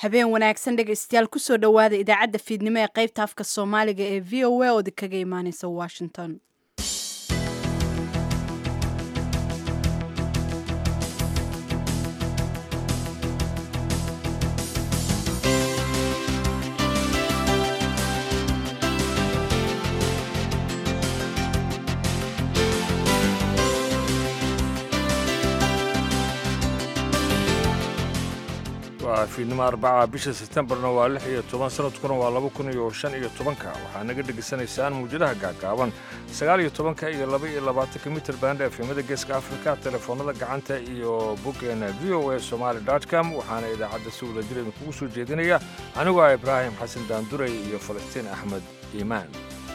habeen wanaagsan dhegaystayaal kusoo dhowaada idaacadda fiidnimo ee qaybta afka soomaaliga ee v o a oo kaga imaaneysa washington. fiidnimo arbaca bisha Septembarna waa 16 sanadkuna waa 2015 waxaa naga dhageysanaysaan muujadaha gaagaaban 19 iyo 22 mitir band efemada geeska Afrika telefoonada gacanta iyo boggeena voasomali.com waxaana idaacadda si wada jir kugu soo jeedinaya anigoo Ibrahim Xasan Daanduray iyo Falastiin Axmed Iimaan.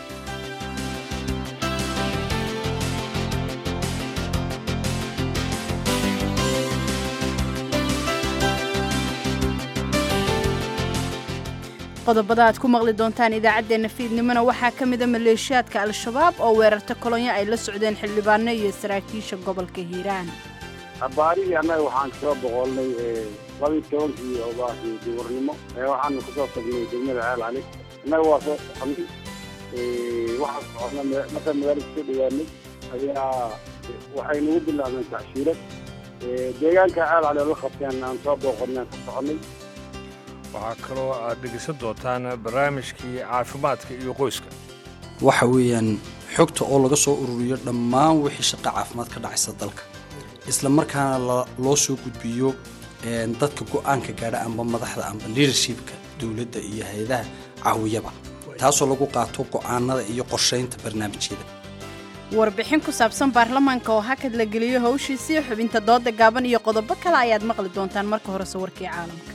qodobada aad ku maqli doontaan idaacadeena fiidnimona waxaa ka mid ah maleeshiyaadka al-shabaab oo weerarta kolonyo ay la socdeen xildhibaano iyo saraakiisha gobolka Hiiraan. abaari annaga waxaan soo boqolnay 12 ogaasi duurnimo waxaan ku soo tagnay degmada Ceel Cali annaga waa soo xamdi waxaan marka magaalada dhigaanay ayaa waxay nagu bilaabeen tacshiirad deegaanka Ceel Cali la qabteen aan soo boqolnay ka soconay. waxaa kaloo aad dhegeysan doontaan barnaamijkii caafimaadka iyo qoyska waxa weeyaan xogta oo laga soo ururiyo dhammaan wixii shaqo caafimaad ka dhacaysa dalka isla markaana loo soo gudbiyo dadka go'aanka gaadha amba madaxda amba leadershipka dawladda iyo hay'adaha caawiyaba taasoo lagu qaato go'aanada iyo qorsheynta barnaamijyada. warbixin ku saabsan baarlamaanka oo hakad la geliyo hawshiisii xubinta dooda gaaban iyo qodobo kale ayaad maqli doontaan marka hore warkii caalamka.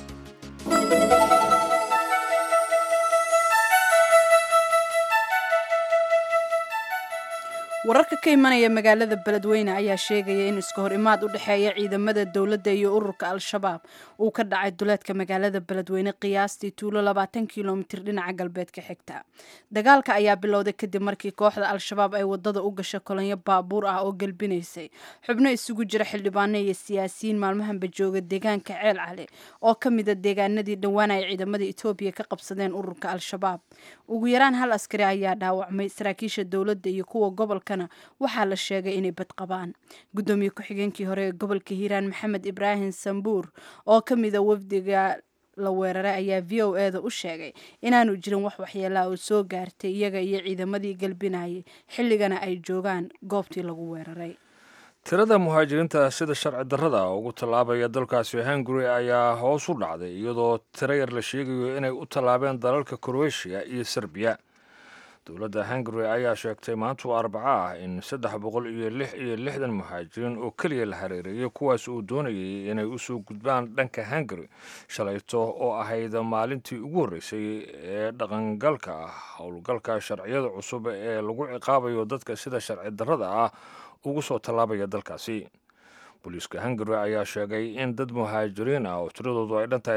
wararka ka imanaya magaalada Beledweyne ayaa sheegaya in iska hor imaad u dhaxeeya ciidamada dawladda iyo ururka al-shabaab uu ka dhacay duleedka magaalada Beledweyne qiyaastii 20 kiiloomitir dhinaca galbeedka xigta. dagaalka ayaa bilowday kadib markii kooxda al-shabaab ay wadada u gashay kolonyo baabuur ah oo galbinaysay xubno isugu jira xildhibaano iyo siyaasiyiin maalmahanba jooga deegaanka Ceel Cali oo ka mid ah deegaanadii dhawaan ay ciidamada Itoobiya ka qabsadeen ururka al-shabaab. ugu yaraan hal askari ayaa dhaawacmay saraakiisha dawladda iyo kuwa gobolka waxaa la sheegay inay bad qabaan. gudoomiye ku-xigeenkii hore ee gobolka Hiiraan Maxamed Ibraahim Sambuur oo ka mid ah wafdiga la weeraray ayaa VOA-da u sheegay inaanu jirin wax waxyeello ah oo soo gaartay iyaga iyo ciidamadii galbinayay xilligana ay joogaan goobtii lagu weeraray. tirada muhaajiriinta sida sharci darrada ugu tallaabaya dalkaasi Hungary ayaa hoos u dhacday iyadoo tiro yar la sheegayo inay u tallaabeen dalalka Croatia iyo Serbia. dowladda Hungary ayaa sheegtay maanta Arbaca in 366 muhaajiriin oo kaliya la hareereeyay kuwaas oo doonayay inay u soo gudbaan dhanka Hungary shalayto oo ahayd maalintii ugu horeysay ee dhaqangalka howlgalka sharciyada cusub ee lagu ciqaabayo dadka sida sharci darrada ah ugu soo tallaabaya dalkaasi. booliiska Hungary ayaa sheegay in dad muhaajiriin ah oo tiradoodu ay dhantahay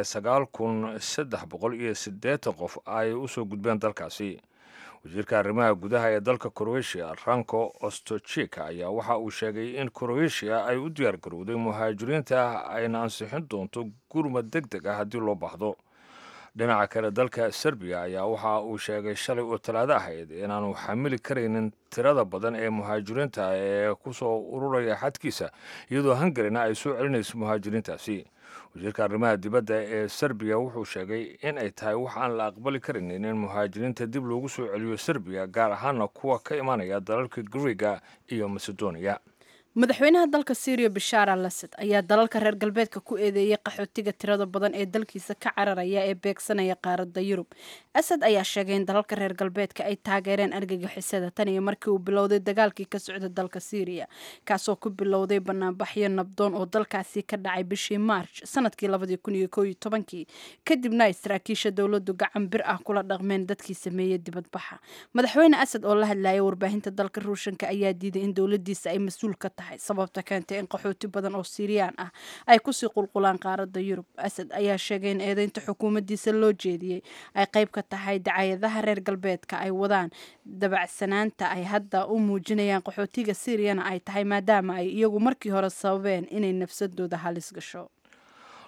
9380 qof ay u soo gudbeen dalkaasi. wasiirka arrimaha gudaha ee dalka Croatia Ranko Ostojic ayaa waxa uu sheegay in Croatia ay u diyaar garowday muhaajiriinta ayna ansixin doonto gurmad degdeg ah haddii loo baahdo. dhinaca kale dalka Serbia ayaa waxa uu sheegay shalay oo Talaado ahayd inaanu xamili karaynin tirada badan ee muhaajiriinta ee ku soo ururaya xadkiisa iyadoo Hungaryna ay soo celinayso muhaajiriintaasi. wasiirka arrimaha dibadda ee Serbia wuxuu sheegay in ay tahay wax aan la aqbali karin in muhaajiriinta dib loogu soo celiyo Serbia gaar ahaan kuwa ka imanaya dalalka Greek iyo Macedonia. madaxweynaha dalka Syria Bashar al-Assad ayaa dalalka reer galbeedka ku eedeeyay qaxootiga tirada badan ee dalkiisa ka cararaya ee beegsanaya qaaradda Yurub. Assad ayaa sheegay in dalalka reer galbeedka ay taageereen argagixisada tan iyo markii uu bilowday dagaalkii ka socda dalka Syria kaasoo ku bilowday banaanbaxyo nabdoon oo dalkaasi ka dhacay bishii March sanadkii 2011 kadibna ay saraakiisha dawladdu gacan bir ah kula dhaqmeen dadkii sameeyay dibadbaxa. madaxweyne Assad oo la hadlayay warbaahinta dalka Ruushka ayaa diiday in dawladdiisa ay mas'uul ka tahay sababta keentay in qaxooti badan oo Syrian ah ay ku sii qulqulaan qaaradda Yurub. Assad ayaa sheegay in eedeynta xukuumaddiisa loo jeediyay ay qayb ka tahay dacayadaha reer galbeedka ay wadaan dabacsanaanta ay hadda u muujinayaan qaxootiga Syriana ay tahay maadaama ay iyagu markii hore sababeen inay nafsadooda halis gasho.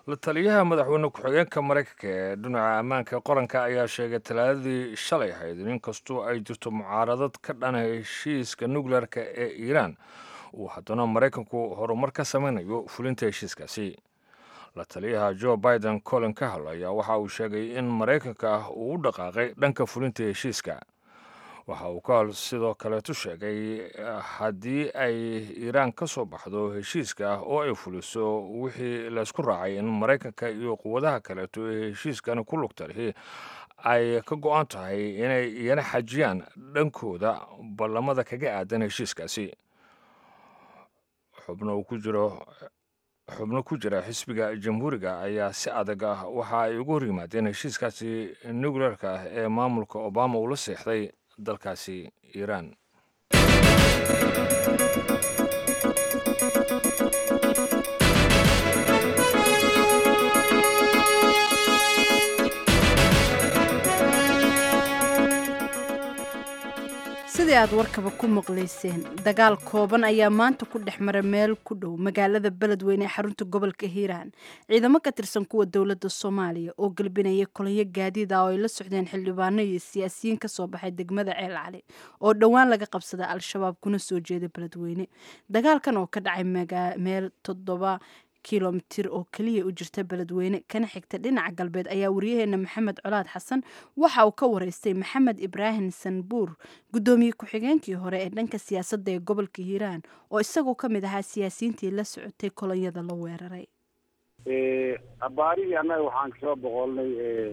la taliyaha madaxweyne ku-xigeenka maraykanka ee dhinaca ammaanka qaranka ayaa sheegay talaadadii shalay ahayd in inkastoo ay jirto mucaaradad ka dhana heshiiska nukleerka ee iiraan uu haddana maraykanku horumar ka samaynayo fulinta heshiiskaasi. la taliyaha joe biden colin kahal ayaa waxa uu sheegay in maraykanka uu u dhaqaaqay dhanka fulinta heshiiska. waxa uu kahal sidoo kaleetu sheegay haddii ay iiraan ka soo baxdo heshiiska oo ay fuliso wixii laysku raacay in maraykanka iyo quwadaha kaleeto ee heshiiskani ku lugta lihi ay ka go-an tahay inay iyana xajiyaan dhankooda ballamada kaga aadan heshiiskaasi. xubno ku jira xisbiga jamhuuriga ayaa si adag ah waxa ay ugu hor yimaadeen heshiiskaasi nukleerka ah ee maamulka obama uu la seexday dalkaasi iiraan. sidii aad warkaba ku maqlayseen dagaal kooban ayaa maanta ku dhex mara meel ku dhow magaalada beledweyne ee xarunta gobolka hiiraan. ciidamo ka tirsan kuwa dowladda soomaaliya oo galbinaya kolonyo gaadiid ah oo ay la socdeen xildhibaano iyo siyaasiyiin ka soo baxay degmada ceel cali oo dhowaan laga qabsaday al-shabaab kuna soo jeeda beledweyne. dagaalkan oo ka dhacay meel 7 kilomitir oo keliya u jirta beledweyne kana xigta dhinaca galbeed ayaa wariyaheena maxamed colaad xasan waxa uu ka wareystay maxamed ibraahim sanbuur gudoomiye ku-xigeenkii hore ee dhanka siyaasadda ee gobolka hiiraan oo isagoo ka mid ahaa siyaasiyiintii la socotay kolonyada la weeraray. abaarihii annaga waxaan kasoo boqolnay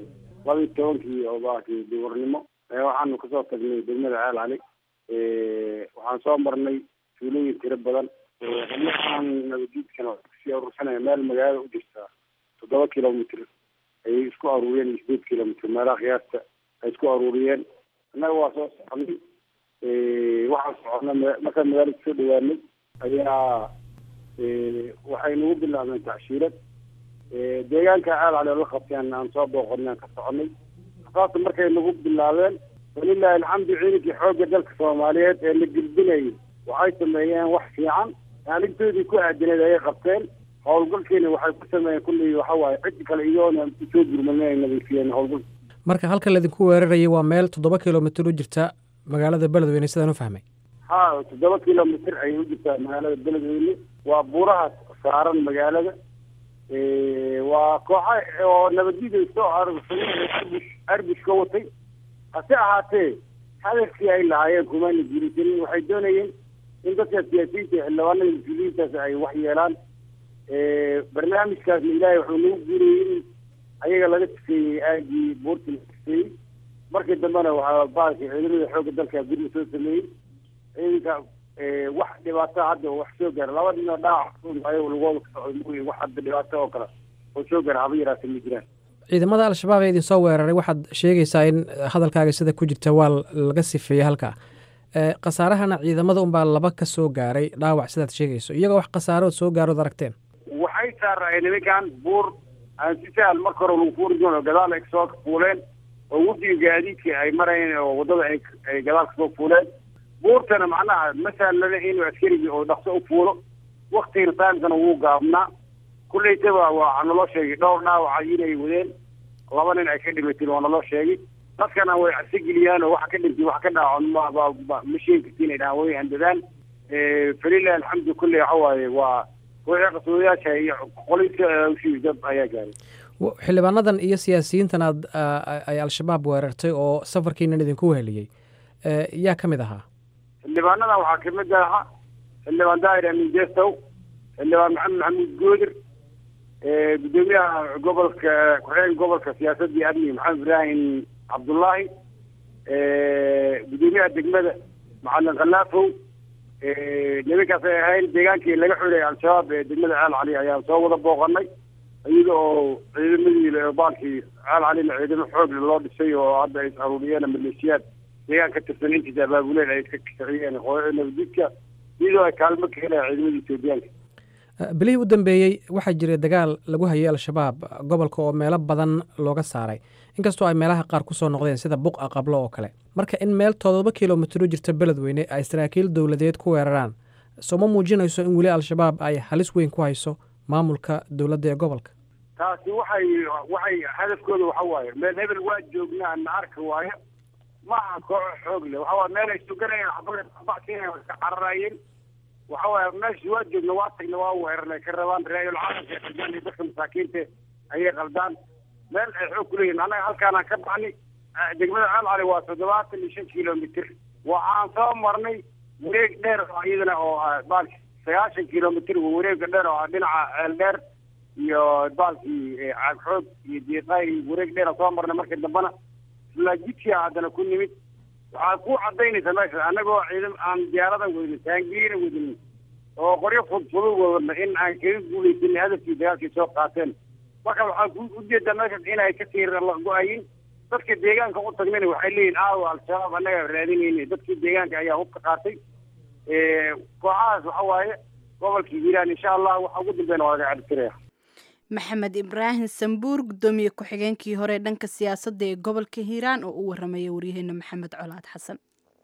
12 obaakii duurnimo waxaanu kasoo tagnay degmada ceel cali waxaan soo marnay tuulooyin tiro badan waxaan nabadiidkan sii urursanaya meel magaalada u jirta 7 kilomitir ayay isku aruuriyeen 8 kilomitir meelaha qiyaasta ay isku aruuriyeen. annaga waa soo soconay waxaan soconay markaan magaalada soo dhawaanay ayaa waxay nagu bilaabeen tacshiirad deegaanka ceel cali la qabteen aan soo booqonay aan ka soconay asaasta markay nagu bilaabeen walilaahi alxamdu ciidankii xoogga dalka soomaaliyeed ee la gilbinayay waxay sameeyeen wax fiican maalintoodii ku aadineed ayay qabteen. howlgalkeena waxay ku sameeyeen kulley waxa waaye cid kale iyoona usoo gurmadeen ay nadiifiyeen howlgal. marka halkan laydinku weerarayay waa meel 7 kilomitir u jirta magaalada beledweyne sidaan u fahmay. 7 kilomitir ayay u jirtaa magaalada beledweyne waa buuraha saaran magaalada waa kooxa oo nabadgelyada soo arbush ka watay. hase ahaatee hadafkii ay lahaayeen kumana jirisanin waxay doonayeen in dadka siyaasiyiinta xildhibaanada mas-uuliyiintaas ay wax yeelaan. barnaamijkaasna ilaahay wuxuu nagu guuriyey in ayaga laga tukeeyey aagii buurta la tukeeyey. markii dambena waxaa baalkii ciidamada xoogga dalka gurma soo sameeyey. ciidanka wax dhibaato hadda wax soo gaara 2 nin oo dhaawac ayago lagooda ka socday wax hadda dhibaato oo kale oo soo gaara haba yaraatee ma jiraan. ciidamada al-shabaab ee idin soo weeraray waxaad sheegaysaa in hadalkaaga sida ku jirta waa laga sifeeyey halkaa. khasaarahana ciidamada unbaa 2 ka soo gaaray dhaawac sidaad sheegayso iyagoo wax khasaarood soo gaarood aragteen. waxay saarayeen nimankan buur aan si sahal marka hore lagu fuuri doono gadaal ay kasoo fuuleen oo wadiga gaadiidkii ay marayeen oo wadada ay gadaal kasoo fuuleen. buurtana macnaha masalana inuu askarigii oo dhaqso u fuulo waktiga taamkana wuu gaabnaa. kulleytaba waa naloo sheegay dhowr dhaawaca inay wadeen 2 nin ay ka dhimateen waa naloo sheegay. dadkana way cabsi geliyaan oo waxa ka dhintay wax ka dhaacon ma sheegi kartiin ay dhahaan way handadaan. falilahi alxamdu kulley waxa waaye waa wixii qasoodayaasha iyo qolayska ushii dad ayaa gaaray. xildhibaanadan iyo siyaasiyiintan ay al-shabaab weerartay oo safarkiinan idinku weheliyey yaa ka mid ahaa? xildhibaanadan waxaa ka mid ahaa xildhibaan daahir amin jeestow, xildhibaan maxamed maxamuud goodir, gudoomiyaha gobolka ku-xigeenka gobolka siyaasadda iyo amniga maxamed ibraahim cabdullaahi, gudoomiyaha degmada macalin khallaafow. nimankaas ay ahayn deegaankii laga xulay al-shabaab ee degmada ceel cali ayaan soo wada booqanay iyada oo ciidamadii baalkii ceel calina ciidamo xoog loo dhisay oo hadda ay is-aruuriyeen maleeshiyaad deegaan ka tirsan intiisa abaabuleen ay iska kiciyeen nabadgudka iyadoo ay kaalmo ka helayaan ciidamadii etoobiyaanka. bilihii u dambeeyey waxaa jiray dagaal lagu hayay al-shabaab gobolka oo meelo badan looga saaray inkastoo ay meelaha qaar ku soo noqdeen sida buqa qablo oo kale. marka in meel 7 kilomitir u jirta beledweyne ay saraakiil dowladeed ku weeraraan soo ma muujinayso in weli al-shabaab ay halis weyn ku hayso maamulka dowladda ee gobolka? taasi waxay hadafkooda waxa waaye meel hebel waa joognaa na arka waaye maaha kooxo xoog leh waxa waaye meel ay suganayeen xabakeenay iska cararayeen waxa waaye meeshii waa joogna waa tagna waa weerarnay ka rabaan raayul caalamka qaldaan iyo dadka masaakiinta ayay qaldaan meel ay xoog ku leeyihin annaga halkaanaan ka baxnay degmada caalcali waa 75 kilomitir waxaan soo marnay wareeg dheer oo iyadana oo baalki 90 kilomitir wareega dheer oo dhinaca ceel dheer iyo baalkii caagxoog iyo diiqay wareeg dheer soo marnay markii dambana isla jidkii haddana ku nimid waxaa ku cadaynaysa meesha annagoo ciidan aan diyaarada wadin taangiina wadin oo qoryo fudfudud wadna in aan kaga guulaysan hadafkii dagaalkii soo qaateen marka waxaan ku ujeedaa meesha inay ka tiiraan go-ayin dadka deegaanka u tagnayna waxay leeyihin aawo al-shabaab annaga raadinayna dadkii deegaanka ayaa hubka qaatay kooxahaas waxa waaye gobolkii hiiraan insha allah waxa ugu dambeyn waa laga cabtiraya maxamed ibraahim sambuur gudoomiye ku-xigeenkii hore dhanka siyaasadda ee gobolka hiiraan oo u waramaya waryaheena maxamed colaad xasan.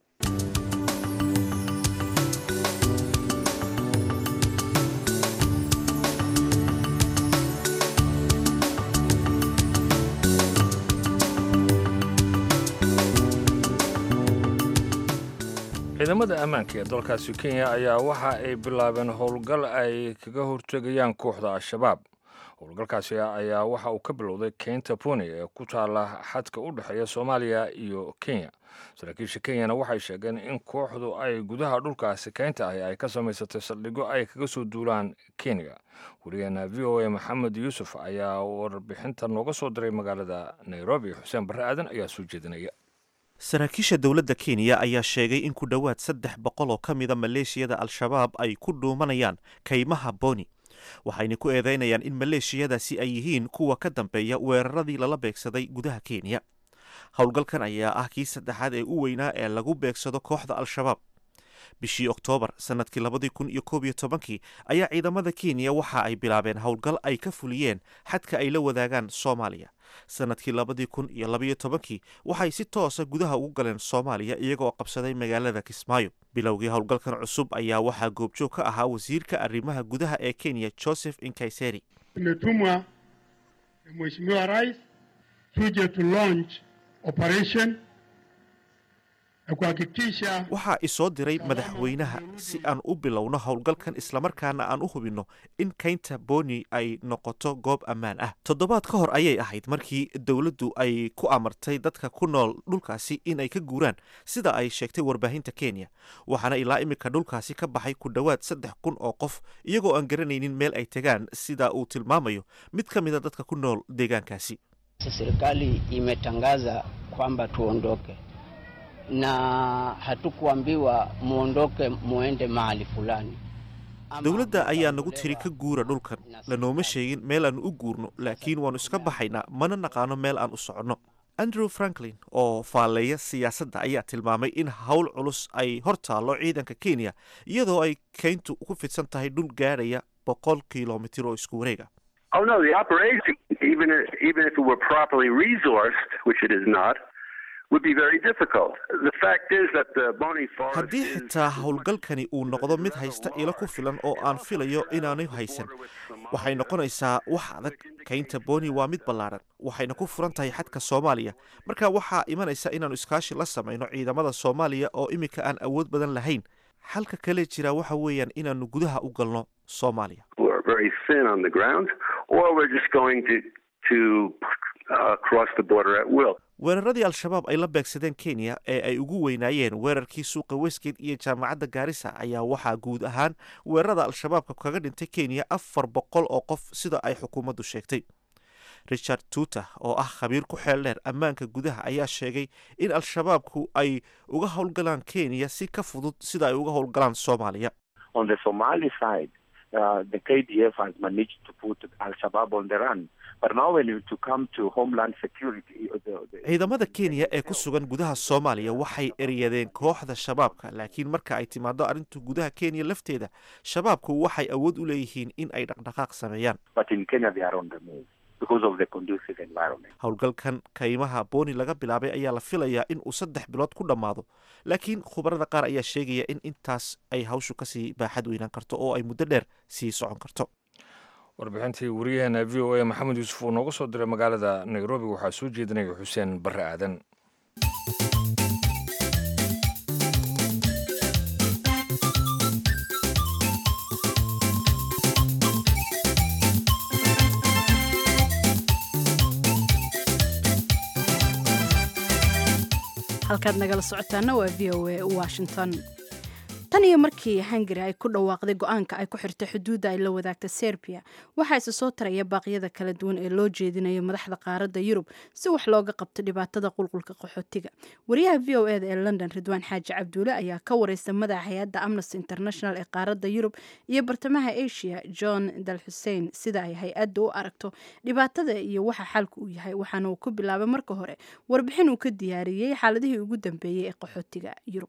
ciidamada ammaanka ee dalkaasi kenya ayaa waxa ay bilaabeen howlgal ay kaga hortegayaan kooxda al-shabaab howlgalkaasi ayaa waxa uu ka bilowday keynta puni ee ku taala xadka u dhexeeya soomaaliya iyo kenya saraakiisha kenyana waxay sheegeen in kooxdu ay gudaha dhulkaasi keynta ahi ay ka samaysatay saldhigyo ay kaga soo duulaan kenya wariyaheena v o a maxamed yuusuf ayaa warbixinta nooga soo diray magaalada nairobi xuseen barre aadan ayaa soo jeedinaya saraakiisha dowladda kenya ayaa sheegay in ku dhowaad 300 oo ka mida maleeshiyada al-shabaab ay ku dhuumanayaan kaymaha boni waxayna ku eedeynayaan in maleeshiyadaasi ay yihiin kuwa ka dambeeya weeraradii lala beegsaday gudaha kenya howlgalkan ayaa ah kii saddexaad ee u weynaa ee lagu beegsado kooxda al-shabaab bishii oktoobar sanadkii 2011 ayaa ciidamada kenya waxa ay bilaabeen howlgal ay ka fuliyeen xadka ay la wadaagaan soomaaliya sanadkii 2012 waxay si toosa gudaha ugu galeen soomaaliya iyagoo qabsaday magaalada kismaayo bilowgii howlgalkan cusub ayaa waxaa goobjoog ka ahaa wasiirka arrimaha gudaha ee kenya joseph inkaiseri tumetumwa mheshimiwa rais tuje to launch operation waxaa isoo diray madaxweynaha si aan u bilowno howlgalkan islamarkaana aan u hubinno in keynta boni ay noqoto goob ammaan ah toddobaad ka hor ayay ahayd markii dowladdu ay ku amartay dadka ku nool dhulkaasi inay ka guuraan sida ay sheegtay warbaahinta kenya waxaana ilaa imika dhulkaasi ka baxay ku dhowaad 3,000 oo qof iyagoo aan garanaynin meel ay tegaan sida uu tilmaamayo mid ka mida dadka ku nool deegaankaasi serikali imetangaza kwamba tuondoke na hatukuambiwa muondoke muende mahali fulani dowladda ayaa nagu tiri ka guura dhulkan lanooma sheegin meel aan u guurno laakiin waannu iska baxaynaa mana naqaano meel aan u soconno andrew franklin oo faaleeya siyaasadda ayaa tilmaamay in howl culus ay hor taallo ciidanka kenya iyadoo ay keyntu ku fidsan tahay dhul gaadhaya 100 kilomitir oo isku wareega Oh no, the operation, even if it were properly resourced, which it is not, would be very difficult. The fact is that the Boni Forest haddii xitaa howlgalkani uu noqdo mid haysta ilo ku filan oo aan filayo inaanu haysan waxay noqonaysaa wax adag keynta boni waa mid ballaaran waxayna ku furan tahay xadka soomaaliya marka waxaa imanaysa inaanu iskaashi la samayno ciidamada soomaaliya oo imika aan awood badan lahayn xalka kale jira waxa weeyaan inaanu gudaha u galno soomaaliya very thin on the ground or we're just going to cross the border at will. weeraradii al-shabaab ay la beegsadeen kenya ee ay ugu weynaayeen weerarkii suuqa westgate iyo jaamacadda gaarisa ayaa waxaa guud ahaan weerarada al-shabaabka kaga dhintay kenya 400 oo qof sida ay xukuumaddu sheegtay richard tuta oo ah khabiir ku xeel dheer ammaanka gudaha ayaa sheegay in al-shabaabku ay uga howlgalaan kenya si ka fudud sida ay uga howlgalaan soomaaliya on the Somali side the KDF has managed to put al-Shabaab on the run. But now when to come to homeland security ciidamada Kenya ee ku sugan gudaha Soomaaliya waxay eriyadeen kooxda shabaabka laakiin marka ay timaado arinta gudaha Kenya lafteeda shabaabku waxay awood u leeyihiin in ay dhaqdhaqaaq sameeyaan. But in Kenya they are on the move because of the conducive environment. Howlgalkan kaymaha Boni laga bilaabay ayaa la filayaa in uu 3 bilood ku dhamaado laakiin khubarada qaar ayaa sheegaya in intaas ay hawshu ka sii baaxad weynaan karto oo ay muddo dheer sii socon karto. warbixintii wariyaheena v o a maxamed yuusuf uu nooga soo diray magaalada nairobi waxaa soo jeedinaya xuseen barre aadan. halkaad nagala socotaana waa v o a washington. tan iyo markii hungary ay ku dhawaaqday go-aanka ay ku xirtay xuduudda ay la wadaagta Serbia waxaa isa soo taraya baaqyada kala duwan ee loo jeedinayo madaxda qaaradda Yurub si wax looga qabto dhibaatada qulqulka qaxootiga. wariyaha v o a ee London Ridwaan Xaaji Cabdulle ayaa ka wareystay madaxa hay'adda Amnesty International ee qaaradda Yurub iyo bartamaha Asia John Dal Hussein sida ay hay'addu u aragto dhibaatada iyo waxa xalku u yahay. waxaana uu ku bilaabay marka hore warbixin uu ka diyaariyay xaaladihii ugu dambeeyay ee qaxootiga Yurub.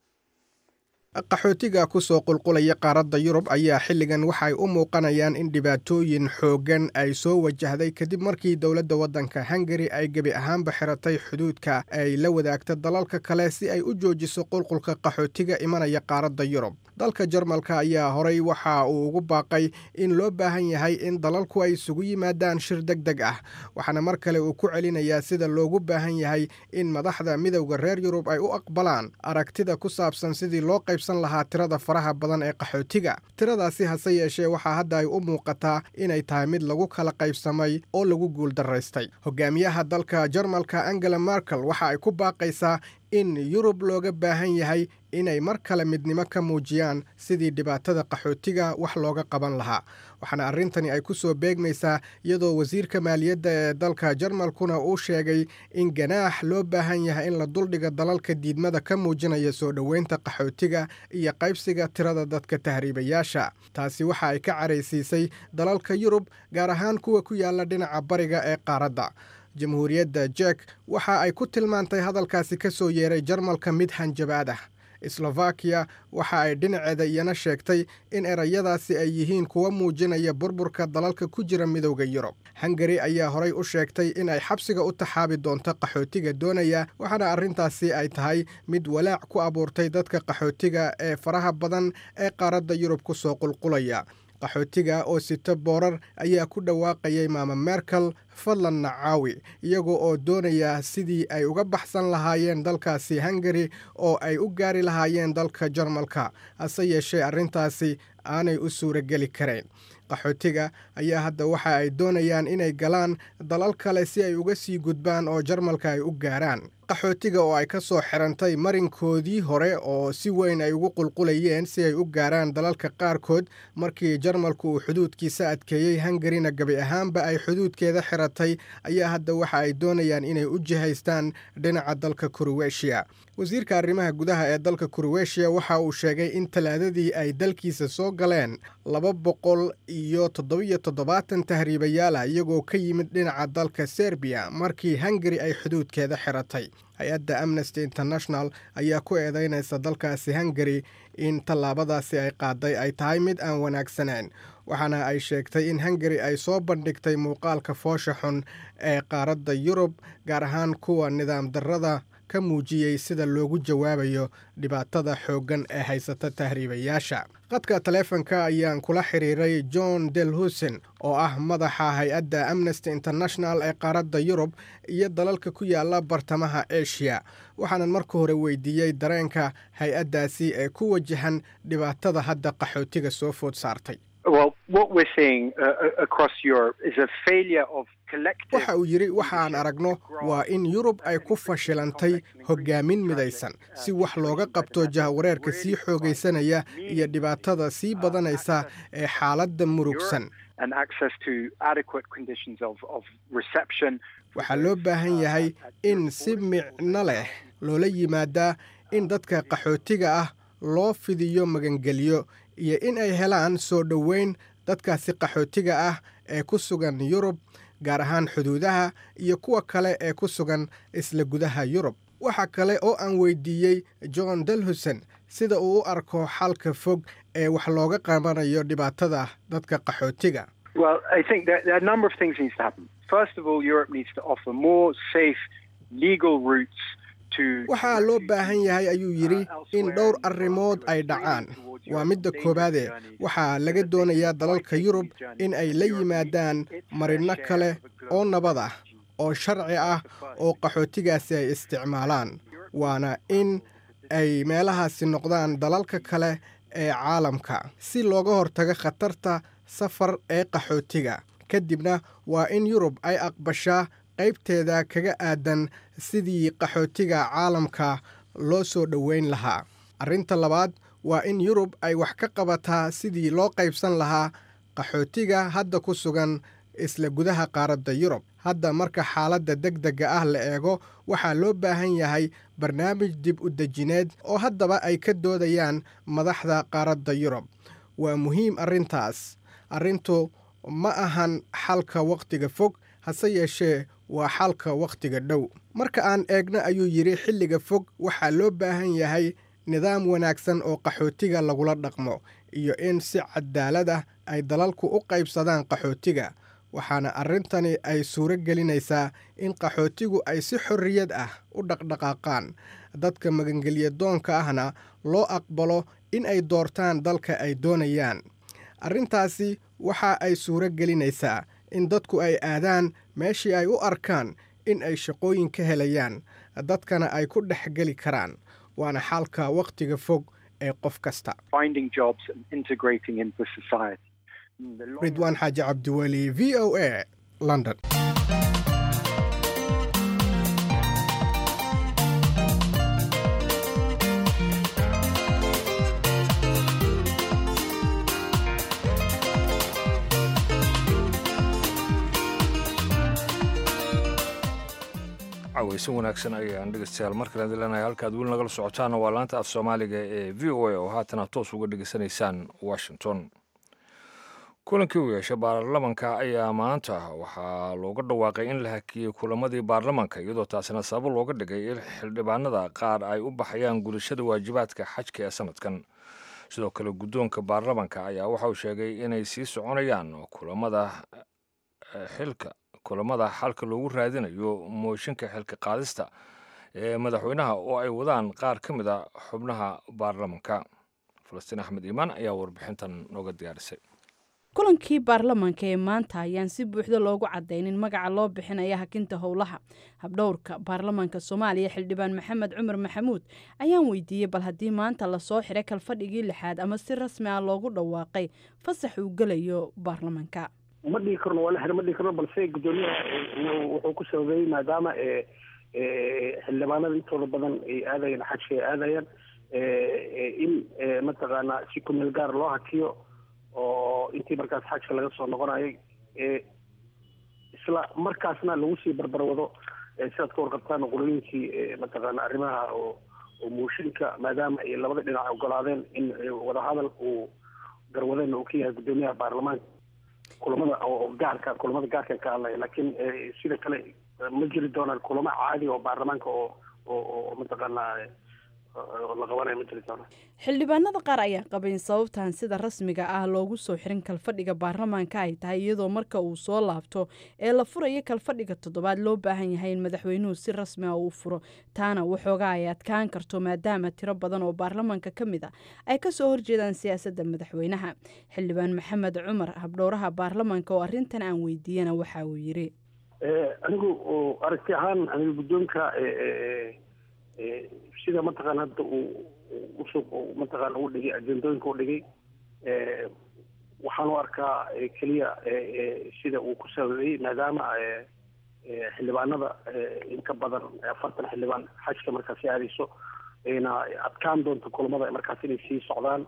qaxootiga ku soo qulqulaya qaaradda Yurub ayaa xilligan waxay u muuqanayaan in dhibaatooyin xoogan ay soo wajahday kadib markii dowladda waddanka Hungary ay gebi ahaanba xiratay xuduudka ay la wadaagta dalalka kale si ay u joojiso qulqulka qaxootiga imanaya qaaradda Yurub. dalka Jarmalka ayaa horay waxa uu ugu baaqay in loo baahan yahay in dalalku ay isugu yimaadaan shir degdeg ah waxaana mar kale uu ku celinayaa sida loogu baahan yahay in madaxda midowga reer Yurub ay u aqbalaan aragtida ku saabsan sidii loo qaybsan lahaa tirada faraha badan ee qaxootiga. tiradaasi hase yeeshee waxaa hadda ay u muuqataa inay tahay mid lagu kala qaybsamay oo lagu guuldaraystay. hogaamiyaha dalka Jarmalka Angela Merkel waxa ay ku baaqaysaa in Yurub looga baahan yahay inay mar kale midnimo ka muujiyaan sidii dhibaatada qaxootiga wax looga qaban lahaa. waxaana arrintani ay ku soo beegmaysaa iyadoo wasiirka maaliyadda ee dalka Jarmalkuna uu sheegay in ganaax loo baahan yahay in la duldhiga dalalka diidmada ka muujinaya soo dhoweynta qaxootiga iyo qaybsiga tirada dadka tahriibayaasha. taasi waxa ay ka caraysiisay dalalka Yurub gaar ahaan kuwa ku yaala dhinaca bariga ee qaaradda. jamhuuriyadda Czech waxa ay ku tilmaantay hadalkaasi ka soo yeeray Jarmalka mid hanjabaad ah. Slovakia waxa ay dhinaceeda iyana sheegtay in erayadaasi ay yihiin kuwa muujinaya burburka dalalka ku jira midowda Yurub. Hungary ayaa horay u sheegtay in ay xabsiga u taxaabi doonto qaxootiga doonaya waxaana arrintaasi ay tahay mid walaac ku abuurtay dadka qaxootiga ee faraha badan ee qaaradda Yurub ku soo qulqulaya. qaxootiga oo sita boorar ayaa ku dhawaaqayay maama Merkel fadlan nacaawi iyagoo oo doonaya sidii ay uga baxsan lahaayeen dalkaasi Hungary oo ay u gaari lahaayeen dalka Jarmalka hase yeeshee arrintaasi aanay u suurageli karayn. qaxootiga ayaa hadda waxa ay doonayaan inay galaan dalal kale si ay uga sii gudbaan oo Jarmalka ay u gaaraan. qaxootiga oo ay ka soo xirantay marinkoodii hore oo si weyn ay ugu qulqulayeen si ay u gaaraan dalalka qaarkood markii Jarmalku uu xuduudkiisa adkeeyey Hungaryna gabi ahaanba ay xuduudkeeda xiratay ayaa hadda waxa ay doonayaan inay u jihaystaan dhinaca dalka Croatia. wasiirka arrimaha gudaha ee dalka Croatia waxa uu sheegay in talaadadii ay dalkiisa soo galeen 277 tahriibayaal ah iyagoo ka yimid dhinaca dalka Serbia markii Hungary ay xuduudkeeda xiratay. hay-adda Amnesty International ayaa ku eedeynaysa dalkaasi Hungary in tallaabadaasi ay qaaday ay tahay mid aan wanaagsanayn waxaana ay sheegtay in Hungary ay soo bandhigtay muuqaalka foosha xun ee qaaradda Yurub gaar ahaan kuwa nidaam darrada ka muujiyey sida loogu jawaabayo dhibaatada xooggan ee haysata tahriibayaasha. qadka taleefanka ayaan kula xiriiray John Dal Hussein oo ah madaxa hay-adda Amnesty International ee qaaradda Yurub iyo dalalka ku yaala bartamaha Asia. waxaanan marka hore weydiiyey dareenka hay-addaasi ee ku wajahan dhibaatada hadda qaxootiga soo food saartay. Well, what we're seeing across Europe is a failure of collective. waxa uu yiri waxaan aragno waa in Yurub ay ku fashilantay hogaamin midaysan si wax looga qabto jahwareerka sii xoogaysanaya iyo dhibaatada sii badanaysa ee xaaladda murugsan. And access to adequate conditions of reception. waxaa loo baahan yahay in si micno leh loola yimaadaa in dadka qaxootiga ah loo fidiyo magangelyo iyo in ay helaan soo dhoweyn dadkaasi qaxootiga ah ee ku sugan Yurub gaar ahaan xuduudaha iyo kuwa kale ee ku sugan isla gudaha Yurub. waxa kale oo aan weydiiyey John Dal Hussein sida uu u arko xalka fog ee wax looga qabanayo dhibaatada dadka qaxootiga. Well, I think that there are a number of things needs to happen. First of all, Europe needs to offer more safe legal routes waxaa loo baahan yahay ayuu yidhi in dhowr arrimood ay dhacaan. waa midda koowaade waxaa laga doonayaa dalalka Yurub in ay la yimaadaan marinno kale oo nabad ah oo sharci ah oo qaxootigaasi ay isticmaalaan, waana in ay meelahaasi noqdaan dalalka kale ee caalamka si looga hortago khatarta safar ee qaxootiga. kadibna waa in Yurub ay aqbashaa qaybteeda kaga aadan sidii qaxootiga caalamka loo soo dhoweyn lahaa. arrinta labaad waa in Yurub ay wax ka qabataa sidii loo qaybsan lahaa qaxootiga hadda ku sugan isla gudaha qaaradda Yurub. hadda marka xaaladda degdega ah la eego waxaa loo baahan yahay barnaamij dib u dejineed oo haddaba ay ka doodayaan madaxda qaaradda Yurub. waa muhiim arrintaas. arrintu ma ahan xalka wakhtiga fog, hase yeeshee waa xalka wakhtiga dhow. marka aan eegno ayuu yidhi xilliga fog waxaa loo baahan yahay nidaam wanaagsan oo qaxootiga lagula dhaqmo iyo in si cadaalad ah ay dalalku u qaybsadaan qaxootiga. waxaana arrintani ay suuro gelinaysaa in qaxootigu ay si xorriyad ah u dhaqdhaqaaqaan. dadka magangelyadoonka ahna loo aqbalo in ay doortaan dalka ay doonayaan. arrintaasi waxa ay suuro gelinaysaa in dadku ay aadaan meeshii ay u arkaan in ay shaqooyin ka helayaan, dadkana ay ku dhex geli karaan. waana xalka wakhtiga fog ee qof kasta. ridwaan xaaji cabdiweli, v o a, London. cawaysan wanaagsan ayaan dhegeystayaal markale dilanaya halkaad weli nagala socotaana waa laanta af soomaaliga ee v o a oo haatana toos uga dhegeysanaysaan Washington. kulankii u yeeshay baarlamanka ayaa maanta waxaa looga dhawaaqay in la hakiyey kulamadii baarlamanka iyadoo taasina sabab looga dhigay in xildhibaanada qaar ay u baxayaan gudashada waajibaadka xajka ee sanadkan. sidoo kale guddoonka baarlamanka ayaa waxa uu sheegay inay sii soconayaan kulamada xalka loogu raadinayo mooshinka xilka qaadista ee madaxweynaha oo ay wadaan qaar ka mid a xubnaha baarlamanka. falastiin axmed iimaan ayaa warbixintan nooga diyaarisay. kulankii baarlamanka ee maanta ayaan si buuxda loogu cadaynin magaca loo bixinaya hakinta howlaha. habdhowrka baarlamanka Soomaaliya xildhibaan Maxamed Cumar Maxamuud ayaan weydiiyey bal haddii maanta lasoo xiray kalfadhigii 6aad ama si rasmi ah loogu dhawaaqay fasax uu gelayo baarlamanka. ma dhihi karno waa la xiray ma dhihi karno balse gudoomiyaha wuxuu ku sababeeyey maadaama xildhibaanada intooda badan ay aadayeen xajka ay aadayaan in mataqaanaa si kumeel gaar loo hakiyo oo intii markaas xajka laga soo noqonayay isla markaasna lagu sii barbarwado sidaad ka warqabtaan qolooyinkii mataqaana arrimaha oo mooshinka maadaama ay labada dhinac ogolaadeen in wadahadal uu garwadeen uu ka yahay gudoomiyaha baarlamaanka kulamada gaarka ka hadlaya laakiin sida kale ma jiri doonaan kulamo caadi oo baarlamaanka oo mataqaanaa la qabanayo ma jiri doonaan. xildhibaanada qaar ayaa qabayn sababtan sida rasmiga ah loogu soo xirin kalfadhiga baarlamaanka ay tahay iyadoo marka uu soo laabto ee la furayo kalfadhiga 7aad loo baahan yahay in madaxweynuhu si rasmi ah uu furo. taana waxoogaa ay adkaan karto maadaama tiro badan oo baarlamaanka ka mid ah ay ka soo horjeedaan siyaasadda madaxweynaha. xildhibaan Maxamed Cumar habdhowraha baarlamaanka oo arrintan aan weydiiyana waxa uu yiri anigu aragti ahaan anigu guddoonka sida mataqaana hadda uu mataqaana u dhigay ajendooyinka u dhigay waxaan u arkaa keliya sida uu ku sababeeyey maadaama xildhibaanada inka badan 40 xildhibaan xajka markaasi aadayso ayna adkaan doonto kulamada markaas inay sii socdaan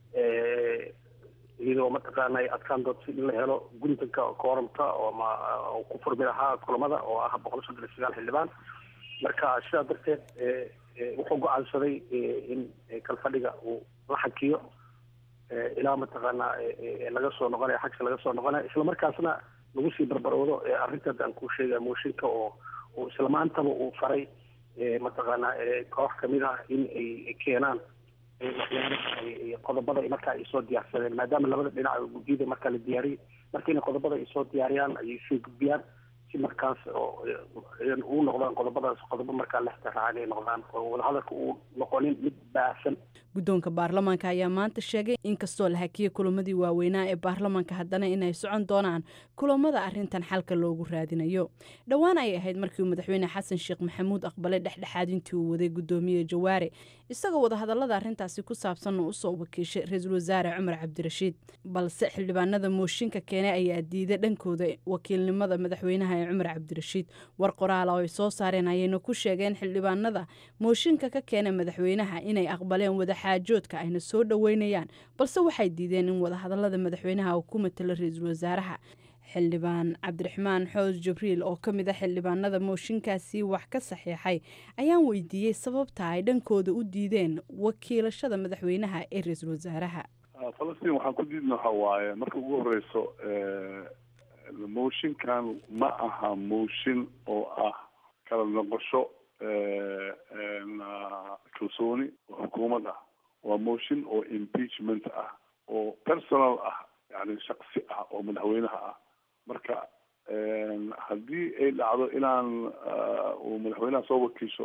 iyadoo mataqaana ay adkaan doonto in la helo guntanka kooramka oo ku furmi lahaa kulamada oo ah 139 xildhibaan. marka sidaa darteed wuxuu go-aansaday in kalfadhiga uu la xakiyo ilaa mataqaanaa laga soo noqonaya xajka laga soo noqonaya isla markaasna lagu sii barbarwado arrintaas aan kuu sheegaya mooshinka oo isla maantaba uu faray mataqaanaa koox kamid ah in ay keenaan qodobada markaa ay soo diyaarsadeen maadaama labada dhinac guddiyada markaa la diyaariyey marka inay qodobada ay soo diyaariyaan ay soo gudbiyaan si markaas oo uu noqdaan qodobadaas qodobo markaa la ixtiraacay inay noqdaan oo wadahadalka uu noqonin mid baahsan. guddoonka baarlamaanka ayaa maanta sheegay inkastoo la hakiyey kulamadii waaweynaa ee baarlamaanka haddana inay socon doonaan kulamada arrintan xalka loogu raadinayo. dhowaan ay ahayd markii uu madaxweyne xasan sheekh maxamuud aqbalay dhexdhexaadintii uu waday guddoomiye jawaare isagoo wadahadallada arrintaasi ku saabsan oo usoo wakiishay ra-iisul wasaare cumar cabdirashiid balse xildhibaanada mooshinka keenay ayaa diiday dhankooda wakiilnimada madaxweynaha ee cumar cabdirashiid. war qoraal oo ay soo saareen ayayna ku sheegeen xildhibaanada mooshinka ka keenay madaxweynaha inay aqbaleen wadaxaajoodka ayna soo dhoweynayaan balse waxay diideen in wadahadallada madaxweynaha uu ku matalo ra-iisul wasaaraha. xildhibaan cabdiraxmaan xoos jibriil oo ka mid a xildhibaanada mooshinkaasi wax ka saxiixay ayaan weydiiyey sababta ay dhankooda u diideen wakiilashada madaxweynaha ee ra-iisul wasaaraha. falastiin waxaan ku diidna waxa waaye marka ugu horeyso mooshinkan ma aha mooshin oo ah kala noqosho kalsooni oo xukuumad ah. waa mooshin oo impeachment ah oo personal ah, yani shaksi ah oo madaxweynaha ah. marka haddii ay dhacdo inaan uu madaxweynaha soo wakiisho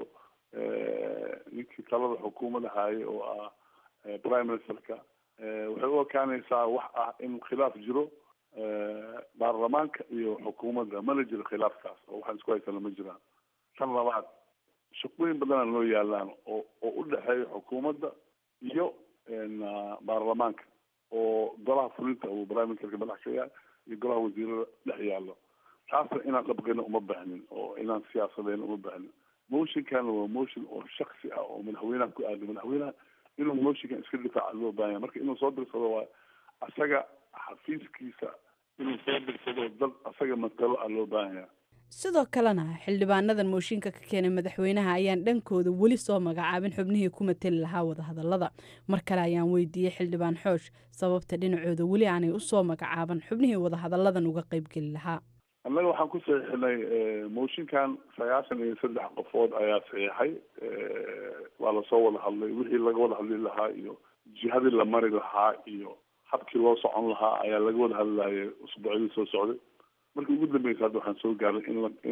ninkii talada xukuumadda haye oo ah prime ministerka, waxay u ekaanaysaa wax ah in khilaaf jiro baarlamaanka iyo xukuumadda. mana jiro khilaafkaas oo waxaan isku haysana ma jiraan. tan labaad, shaqooyin badanaa noo yaalaan oo u dhexeeya xukuumadda iyo baarlamaanka oo golaha fulinta uu prime ministerka madax ka yahay iyo golaha wasiirada dhex yaallo. taasna inaan dhabgeyna uma baahnin oo inaan siyaasadeyna uma baahnin. motionkan waa motion oo shaksi ah oo madaxweynaha ku aada. madaxweynaha inuu motionkan iska difaaca loo baahan yahay. marka inuu soo dirsado waa asaga xafiiskiisa inuu soo dirsado dad asaga matalo ah loo baahan yahay. sidoo kalena xildhibaanadan mooshinka ka keenay madaxweynaha ayaan dhankooda weli soo magacaabin xubnihii ku matali lahaa wadahadallada. mar kale ayaan weydiiyey xildhibaan xoosh sababta dhinacooda weli aanay usoo magacaaban xubnihii wadahadalladan uga qaybgeli lahaa. annaga waxaan ku saxiixinay mooshinkan 93 qofood ayaa saxiixay. waa lasoo wada hadlay wixii laga wada hadli lahaa iyo jihadii la mari lahaa iyo habkii loo socon lahaa ayaa laga wada hadlayay usbuucyadii soo socday. markii ugu dambeysa hadda waxaan soo gaarnay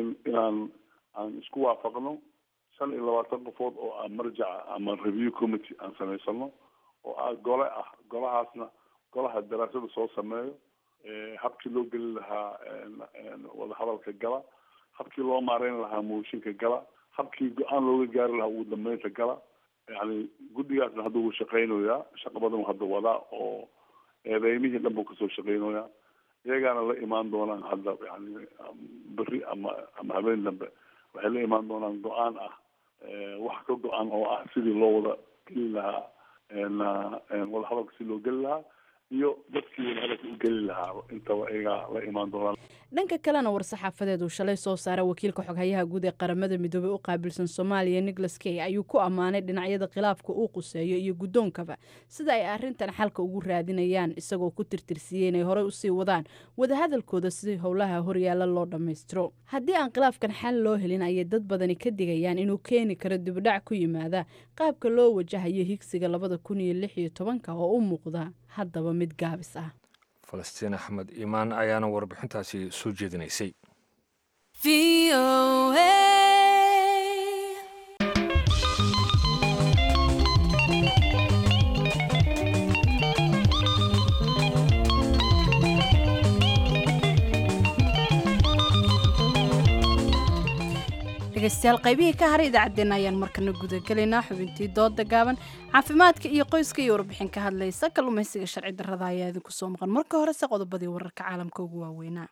aan isku waafaqno 25 qofood oo ah marjaca ama review committee aan samaysano oo ah gole ah. golahaasna golaha daraasada soo sameeyo habkii loo geli lahaa wadahadalka gala, habkii loo maareyn lahaa mooshinka gala, habkii go-aan looga gaari lahaa ugu dambeynta gala. yani guddigaasna hadda wuu shaqeynayaa, shaqo badan hadda wadaa oo eedeymihii dhan buu kasoo shaqeynayaa. iyagaana la imaan doonaan hadda yani beri ama habeen dambe waxay la imaan doonaan go-aan ah wax ka go-an oo ah sidii loo wada geli lahaa wadahadalka si loo geli lahaa iyo dadkii wadahadalka u geli lahaa intaba iyagaa la imaan doonaan. dhanka kalena war-saxaafadeed uu shalay soo saaray wakiilka xoghayaha guud ee qaramada midoobey u qaabilsan soomaaliya Nicholas Kay ayuu ku ammaanay dhinacyada khilaafka uu quseeyo iyo guddoonkaba sida ay arrintan xalka ugu raadinayaan, isagoo ku tirtirsiyey inay horey usii wadaan wadahadalkooda si howlaha horyaala loo dhammaystiro. haddii aan khilaafkan xal loo helin ayay dad badani ka digayaan inuu keeni karo dibdhac ku yimaada qaabka loo wajahayo higsiga 2016 oo u muuqda haddaba mid gaabis ah. falastiin axmed iimaan ayaana warbixintaasi soo jeedinaysay. dhegeystayaal qaybihii ka haray idaacaddeenna ayaan markana gudagelaynaa xubintii dooda gaaban, caafimaadka iyo qoyska iyo warbixin ka hadlaysa kalluumaysiga sharci darrada ayaa idinku soo maqan. marka horese qodobadii wararka caalamka ugu waaweynaa.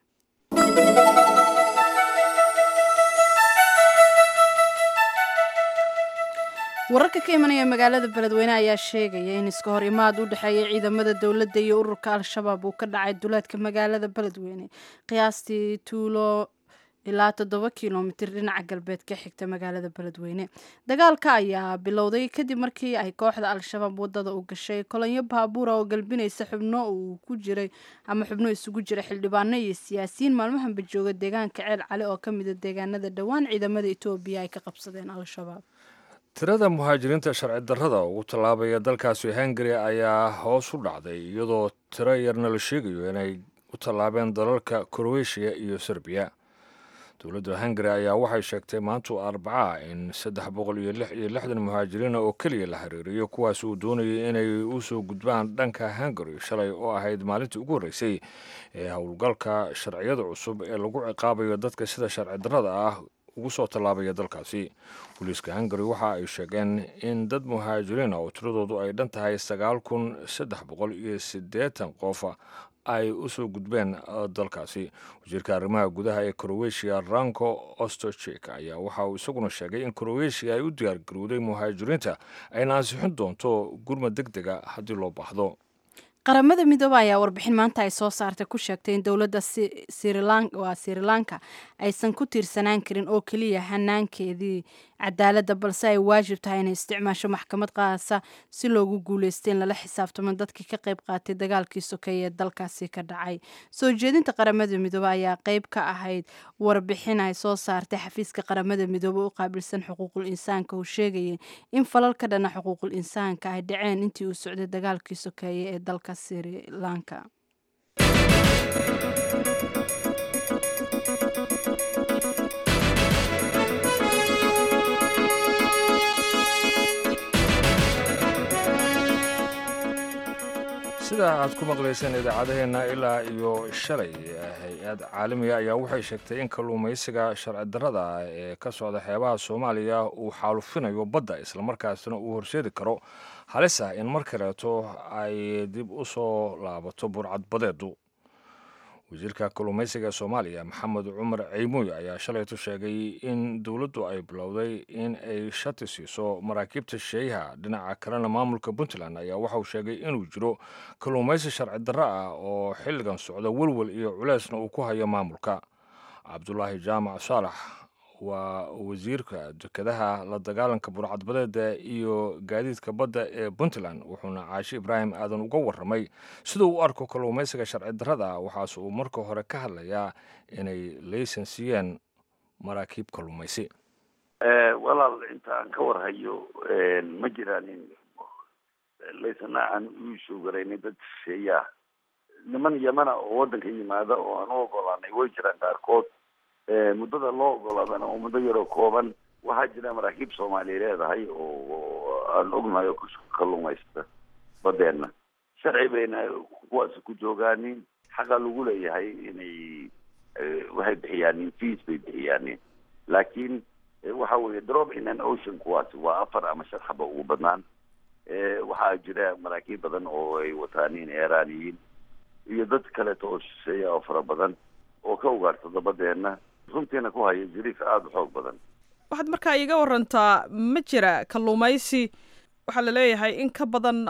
wararka ka imanaya magaalada beledweyne ayaa sheegaya in iska hor imaad u dhexeeya ciidamada dowladda iyo ururka al-shabaab uu ka dhacay duleedka magaalada beledweyne qiyaastii tuulo ilaa 7 kilomitir dhinaca galbeed ka xigta magaalada beledweyne. dagaalka ayaa bilowday kadib markii ay kooxda al-shabaab wadada u gashay kolonyo baabuura oo galbinaysa xubno isugu jira xildhibaano iyo siyaasiyiin maalmahanba jooga deegaanka ceel cali oo ka mida deegaanada dhowaan ciidamada Itoobiya ay ka qabsadeen al-shabaab. tirada muhaajiriinta sharci darrada ugu tallaabaya dalkaasi Hungary ayaa hoos u dhacday iyadoo tiro yarna la sheegayo inay u tallaabeen dalalka Croatia iyo Serbia. dowladda hungari ayaa waxay sheegtay maantu Arbaca in 366 muhaajiriin oo keliya la xiriiriyo kuwaas uu doonayay inay u soo gudbaan dhanka Hungary shalay oo ahayd maalintii ugu horreysay ee howlgalka sharciyada cusub ee lagu ciqaabayo dadka sida sharci darrada ah ugu soo tallaabaya dalkaasi. Booliiska Hungary waxa ay sheegeen in dad muhaajiriin oo tiradoodu ay dhan tahay 9,380 qof ay u soo gudbeen dalkaasi. wasiirka arrimaha gudaha ee Croatia Ranko Ostojic ayaa waxa uu isaguna sheegay in Croatia ay u diyaar garowday muhaajiriinta ayna ansixin doonto gurmad degdega haddii loo baahdo. qaramada midoobe ayaa warbixin maanta ay soo saartay ku sheegtay in dowladda Sri Lanka aysan ku tiirsanaan karin oo keliya hanaankeedii cadaaladda balse ay waajib tahay inay isticmaasho maxkamad qaasa si loogu guuleystay in lala xisaabtamo dadkii ka qayb qaatay dagaalkii sokeeye ee dalkaasi ka dhacay. soo jeedinta qaramada midoobe ayaa qayb ka ahayd warbixin ay soo saartay xafiiska qaramada midoobe u qaabilsan xuquuqul insaanka oo sheegayay in falal ka dhana xuquuqul insaanka ay dhaceen intii uu socday dagaalkii sokeeye ee dalka Sri Lanka. sida aad ku maqlayseen idaacadaheena ilaa iyo shalay hay-ad caalamiga ayaa waxay sheegtay in kalluumaysiga sharci darrada ee ka socda xeebaha Soomaaliya uu xaalufinayo badda islamarkaasina uu horseedi karo halis ah in mar kaleeto ay dib u soo laabato burcadbadeedu. wasiirka kalluumaysiga Soomaaliya Maxamed Cumar Ceymuy ayaa shalayto sheegay in dowladdu ay bilowday in ay shati siiso maraakiibta shisheeyaha. dhinaca kalena maamulka Puntland ayaa waxa uu sheegay inuu jiro kalluumaysi sharci darro ah oo xilligan socda walwal iyo culeysna uu ku hayo maamulka. Cabdulaahi Jaamac Saalax waa wasiirka dekedaha la dagaalanka burcadbadeeda iyo gaadiidka badda ee Puntland wuxuuna Caashi Ibraahim aadan uga warramay sida uu arko kalluumaysiga sharci darrada waxaas uu marka hore ka hadlayaa inay laysansiyeen maraakiib kalluumaysi. walaal inta aan ka warhayo ma jiraan laysanaan u shugarayna dad shisheeya niman Yamana oo wadanka yimaada oo aan u ogolaanay way jiraan qaarkood muddada loo ogolaadana oo muddo yaroo kooban waxaa jira maraakiib Soomaaliyeed leedahay oo aan ognahay oo ku kalluumaysta badeena sharci bayna kuwaas ku joogaanin xaqa lagu leeyahay inay waxay bixiyaan fees bay bixiyaan laakiin waxa weeye drop in an ocean kuwaas waa 4 ama 5 xabo ugu badnaan waxaa jira maraakiib badan oo ay wataan Iiraaniyiin iyo dad kale oo shisheeya oo fara badan oo ka ugaartada badeena runtiina ku haya jiriif aad u xoog badan. waxaad markaa iga warantaa ma jira kalluumaysi waxaa la leeyahay in ka badan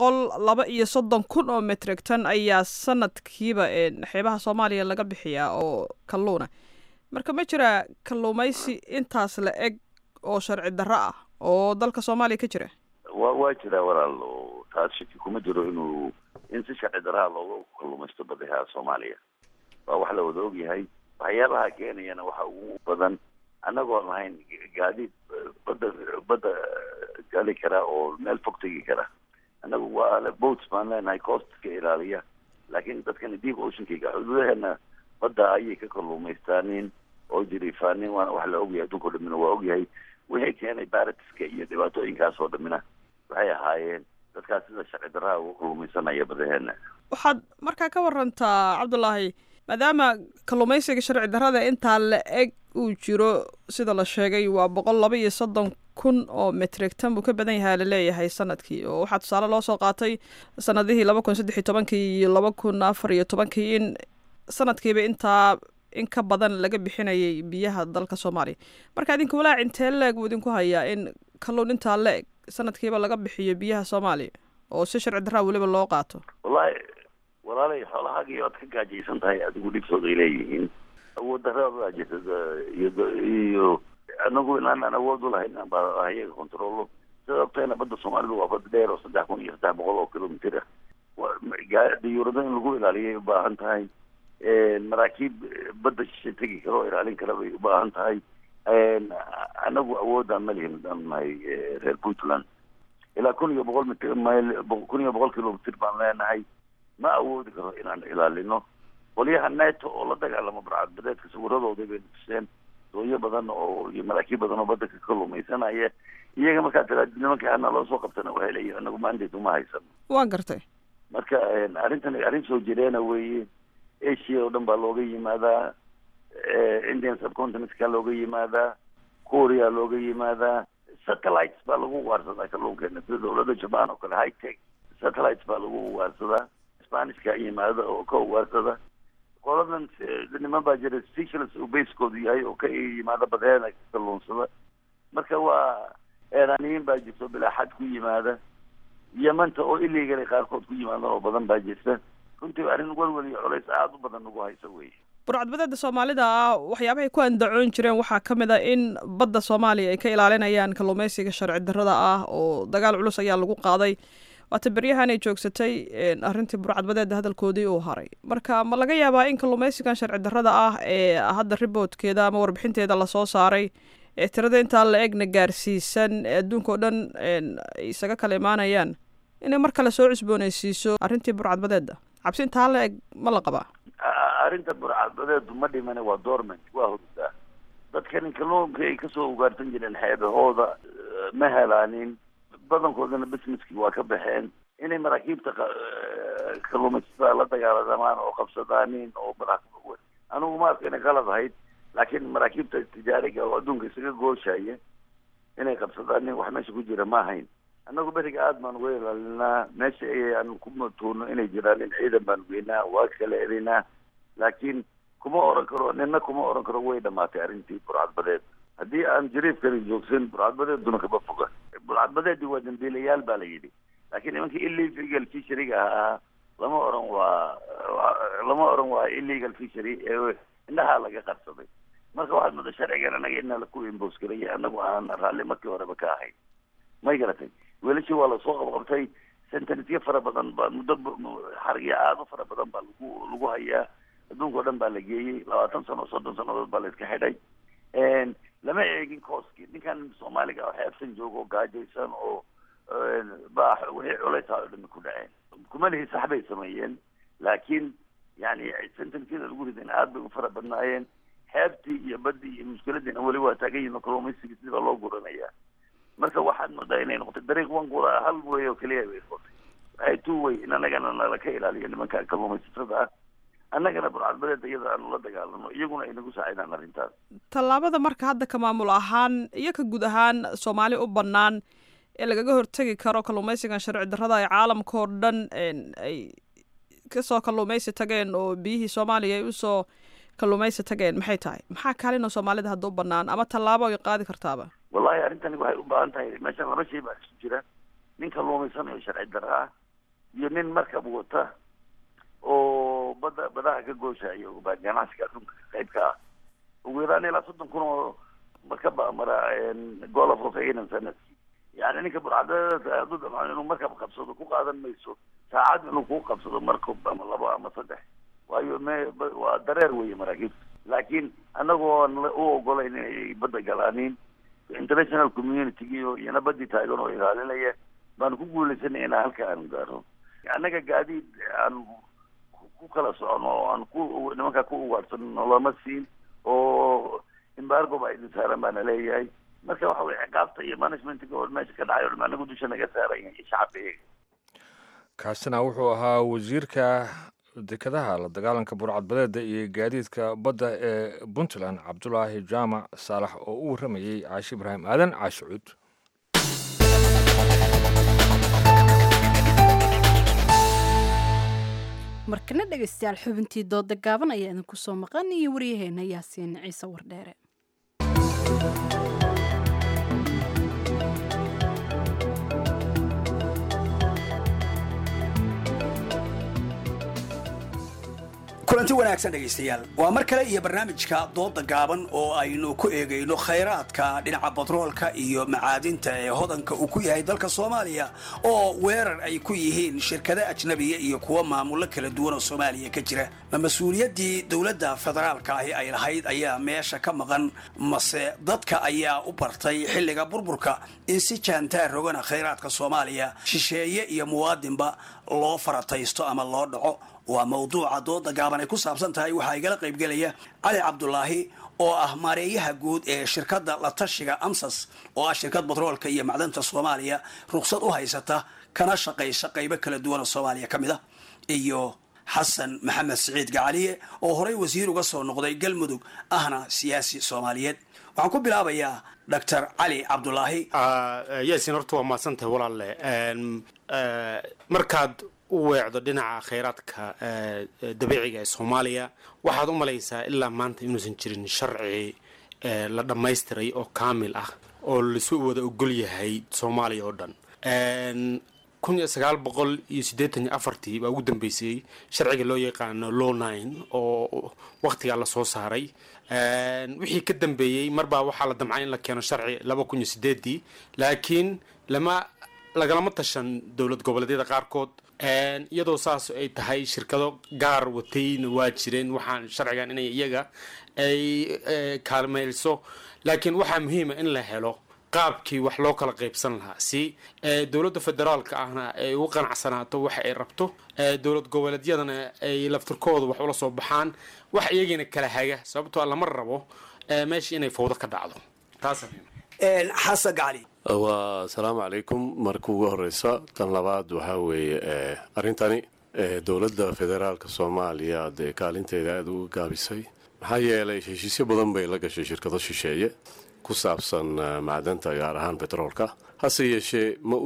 132 oo metric ton ayaa sanadkiiba xeebaha Soomaaliya laga bixiyaa oo kalluuna marka ma jira kalluumaysi intaas la eg oo sharci darro ah oo dalka Soomaaliya ka jira. waa jira walaal taas shaki kuma jiro inuu in si sharci darro loogu kalluumaysto badaha Soomaaliya waa wax la wada ogyahay. waxyaabaha keenayana waxa ugu badan annagoo lahayn gaadiid badda gali kara oo meel fog tegi kara annagu waa boats baan leenahay coastka ilaaliya laakiin dadkana deep oceankayga xuduudaheena badda ayay ka kalluumaystaanin oo jiriifaanin waana wax la ogyahay adduunka dhamina waa ogyahay wixii keenay baaratiska iyo dhibaatooyinkaas oo dhamina waxay ahaayeen dadkaas sida sharci darraha ugu kalluumaysanaya badaheena. waxaad markaa ka warantaa Cabdulaahi maadaama kalluumaysiga sharci darrada intaa la eg uu jiro sida la sheegay waa 132 oo metric ton buu ka badan yahay la leeyahay sanadkii oo waxaa tusaale loo soo qaatay sanadihii 2013 iyo 2014 in sanadkiiba intaa in ka badan laga bixinayay biyaha dalka Soomaaliya marka idinku walaac intee leeg uu idinku hayaa in kalluun intaa la eg sanadkiiba laga bixiyo biyaha Soomaaliya oo si sharci darro waliba loo qaato. walaalay xoolahaaga aad ka gaajaysan tahay adigu dhibsooda ay leeyihiin awood darrada jirta iyo anagu inaan awood u lahayn baa ayaga kontrolo sababteena badda Soomaalidu waa bad dheer oo 3,300 oo kilomitir diyuurada in lagu ilaaliyo u baahan tahay maraakiib badda shishe tegi karo ilaalin kara bay u baahan tahay anagu awoodaan ma lihin nahay reer Puntland ilaa 1,100 kilomitir baan leenahay ma awoodi karo inaan ilaalino qoliyaha NATO oo la dagaalamo burcadbadeedka sawiradooda bay tuseen dooyo badan oo iyo maraakiib badan oo badda ka kalluumaysanaya iyaga markaa tiraad nimanka hana loo soo qabtana waxay leeyihin anagu mandate uma haysano. waa gartay. marka arrintan arrin soo jireena weeye. asia oo dhan baa looga yimaadaa, indian subcontinentka looga yimaadaa, korea looga yimaadaa, satellites baa lagu ugaarsadaa kalluunkeena sida dawladda japan oo kale high tech satellites baa lagu ugaarsadaa, spanishka yimaada oo ka ugaarsada. qoladan niman baa jira Seychelles oo basekoodu yahay oo ka yimaada badeena kalluunsada. marka waa eeraaniyiin baa jirto bilaa xad ku yimaada, yamanta oo illegal qaarkood ku yimaada oo badan baa jirta. runtii arrin walwal iyo culays aada u badan ugu haysa weeye. burcadbadeeda soomaalida waxyaabahay ku andacoon jireen waxaa ka mid a in badda soomaaliya ay ka ilaalinayaan kalluumaysiga sharci darrada ah oo dagaal culus ayaa lagu qaaday. waata beryahan ay joogsatay arrintii burcadbadeeda hadalkoodii uu haray. marka ma laga yaabaa in kalluumaysigan sharci darrada ah ee hadda riboodkeeda ama warbixinteeda lasoo saaray ee tirada intaa la egna gaarsiisan ee adduunka oo dhan ay isaga kala imaanayaan inay mar kale soo cusboonaysiiso arrintii burcadbadeeda? cabsi intaa la eg ma la qabaa? arrinta burcadbadeedu ma dhimane waa dormant, waa hurdaa. dadkan kalluunka ay kasoo ugaarsan jireen xeebahooda ma helaanin, badankoodana businesskii waa ka baxeen. inay maraakiibta kalluumaysatada la dagaalamaan oo qabsadaanin oo anigu ma arka inay qalad ahayd, laakiin maraakiibta tijaariga oo adduunka isaga gooshaya inay qabsadaanin wax meesha ku jira ma ahayn. annagu beriga aada baan uga ilaalinaa, meesha aan ku matuuno inay jiraan in ciidan baan weynaa, waa kala erinaa, laakiin kuma oran karo nina kuma oran karo way dhamaatay arrintii burcadbadeed. haddii aan jariifkani joogsan burcadbadeeduna kama foga. burcadbadeedii waa dambiilayaal baa la yidhi, laakiin nimankii illegal fisheryga ahaa lama oran waa illegal fishery ee indhahaa laga qarsaday. marka waxaad moodaa sharcigan anaga ina ku imbos garaya, anagu aan raalli markii horeba ka ahayn. may garatay? welashii waa lasoo qabqabtay, sentenisyo fara badan baa muddo xariyo aado fara badan baa lagu hayaa. adduunka o dhan baa la geeyey, 20 sano 30 sannadood baa la iska xidhay. lama eegin kooskii ninkan soomaaliga oo xeebsan joogo gaajaysan oo baa wixii culaysaa oo dhan ku dhaceen. kuma lihi sax bay sameeyeen, laakiin yani sentenisada lagu ridan aad bay u fara badnaayeen. xeebtii iyo baddii iyo mushkiladiina weli waa taagan yihin oo kalluumaysiga sidii baa loo guranayaa. marka waxaad moodaa inay noqotay dariiq wangura hal way oo keliya bay noqotay. waxay tuway in anagana nala ka ilaaliyo nimanka kalluumaysatada ah, annagana burcadbadeeda iyada aanu la dagaalano, iyaguna ay nagu saacidaan arrintaas. tallaabada marka hadda ka maamul ahaan iyo ka guud ahaan soomaali u bannaan ee lagaga hortegi karo kalluumaysigan sharci darrada ay caalamka oo dhan ay kasoo kalluumaysi tageen oo biyihii soomaaliya ay usoo kalluumaysi tageen maxay tahay? maxaa kaalin oo soomaalida hadda u bannaan ama tallaabo ay qaadi kartaaba? wallahi arrintani waxay u baahan tahay, meeshan 2 shay baa isu jira. nin kalluumaysanayo sharci darra ah iyo nin markab wata oo badaha ka gooshayo baa ganacsiga adduunka qaybka ah. ugu yaraan ilaa 30 kun oo markab mara Gulf of Aden sanadkii. yani ninka burcadbadeeda hadduu dhammaan inuu markab qabsado ku qaadan mayso saacad inuu ku qabsado markab ama 2 ama 3, waayo waa dareer weeye maraakiibta. laakiin annagoo aan u ogolayn inay badda galaanin, international community iyana badii taagan oo ilaalinaya, baanu ku guulaysanay inaan halka aanu gaarno. annaga gaadiid aan ku kala socono oo aan nimankaa ku ugaarsanno lama siin, oo embargo baa idin saaran baana leeyahay. marka waxa weye ciqaabta iyo managementga oo meesha ka dhacay o dhan anagu dusha naga saaran iyo shacabka. kaasina wuxuu ahaa wasiirka dekedaha la dagaalanka burcadbadeeda iyo gaadiidka badda ee puntland cabdulaahi jaamac saalax oo u warramayey caashi ibraahim aadan caashi cuud. markana dhegaystayaal xubintii dooda gaaban ayaa idinku soo maqan iyo waryaheena yaasiin ciise wardheere. kulanti wanaagsan dhegaystayaal, waa mar kale iyo barnaamijka dooda gaaban oo aynu ku eegayno khayraadka dhinaca batroolka iyo macaadinta ee hodanka uu ku yahay dalka Soomaaliya oo weerar ay ku yihiin shirkado ajnabiga iyo kuwa maamulo kala duwan oo Soomaaliya ka jira. mas'uuliyadii dawladda federaalka ay lahayd ayaa meesha ka maqan, mase dadka ayaa u bartay xilliga burburka in si jaantaar rogana khayraadka Soomaaliya shisheeye iyo muwaadinba loo farataysto ama loo dhaco waa mawduuca dooda gaaban ay ku saabsan tahay. waxaa igala qaybgelaya cali cabdulaahi oo ah maareeyaha guud ee shirkadda la tashiga amsas oo ah shirkad batroolka iyo macdanta soomaaliya ruqsad u haysata kana shaqaysa qaybo kala duwan oo soomaaliya ka mid ah, iyo xasan maxamed siciid gacaliye oo horey wasiir uga soo noqday galmudug ahna siyaasi soomaaliyeed. waxaan ku bilaabayaa dr cali cabdulaahi. yaasin horta waa mahadsantahay walaalle. markaad u weecdo dhinaca khayraadka dabiiciga ee soomaaliya waxaad u malaysaa ilaa maanta inuusan jirin sharci la dhammaystiray oo kaamil ah oo lasu wada ogol yahay soomaaliya oo dhan. 1984 baa ugu dambeysay sharciga loo yaqaano law 9 oo waqtigaa lasoo saaray. wixii ka dambeeyey marbaa waxaa la damcay in la keeno sharci 2008 laakiin lagalama tashan dowlad goboleedyada qaarkood. iyadoo saas ay tahay shirkado gaar watayna waa jireen waxaan sharcigan inay iyaga ay kaalmayso, laakiin waxaa muhiima in la helo qaabkii wax loo kala qaybsan lahaa si dowladda federaalka ahna ay ugu qanacsanaato waxa ay rabto, dowlad goboleedyadana ay laftirkooda wax ula soo baxaan, wax iyagiina kala haga, sababtoo lama rabo meesha inay fowdo ka dhacdo. taas xasan gacali. waa asalaamu calaykum. marka ugu horeysa tan labaad waxaa weeye arrintani dowladda federaalka soomaaliya dee kaalinteeda aada uga gaabisay, maxaa yeelay heshiisyo badan bay la gashay shirkado shisheeye ku saabsan macdanta gaar ahaan betroolka. hase yeeshee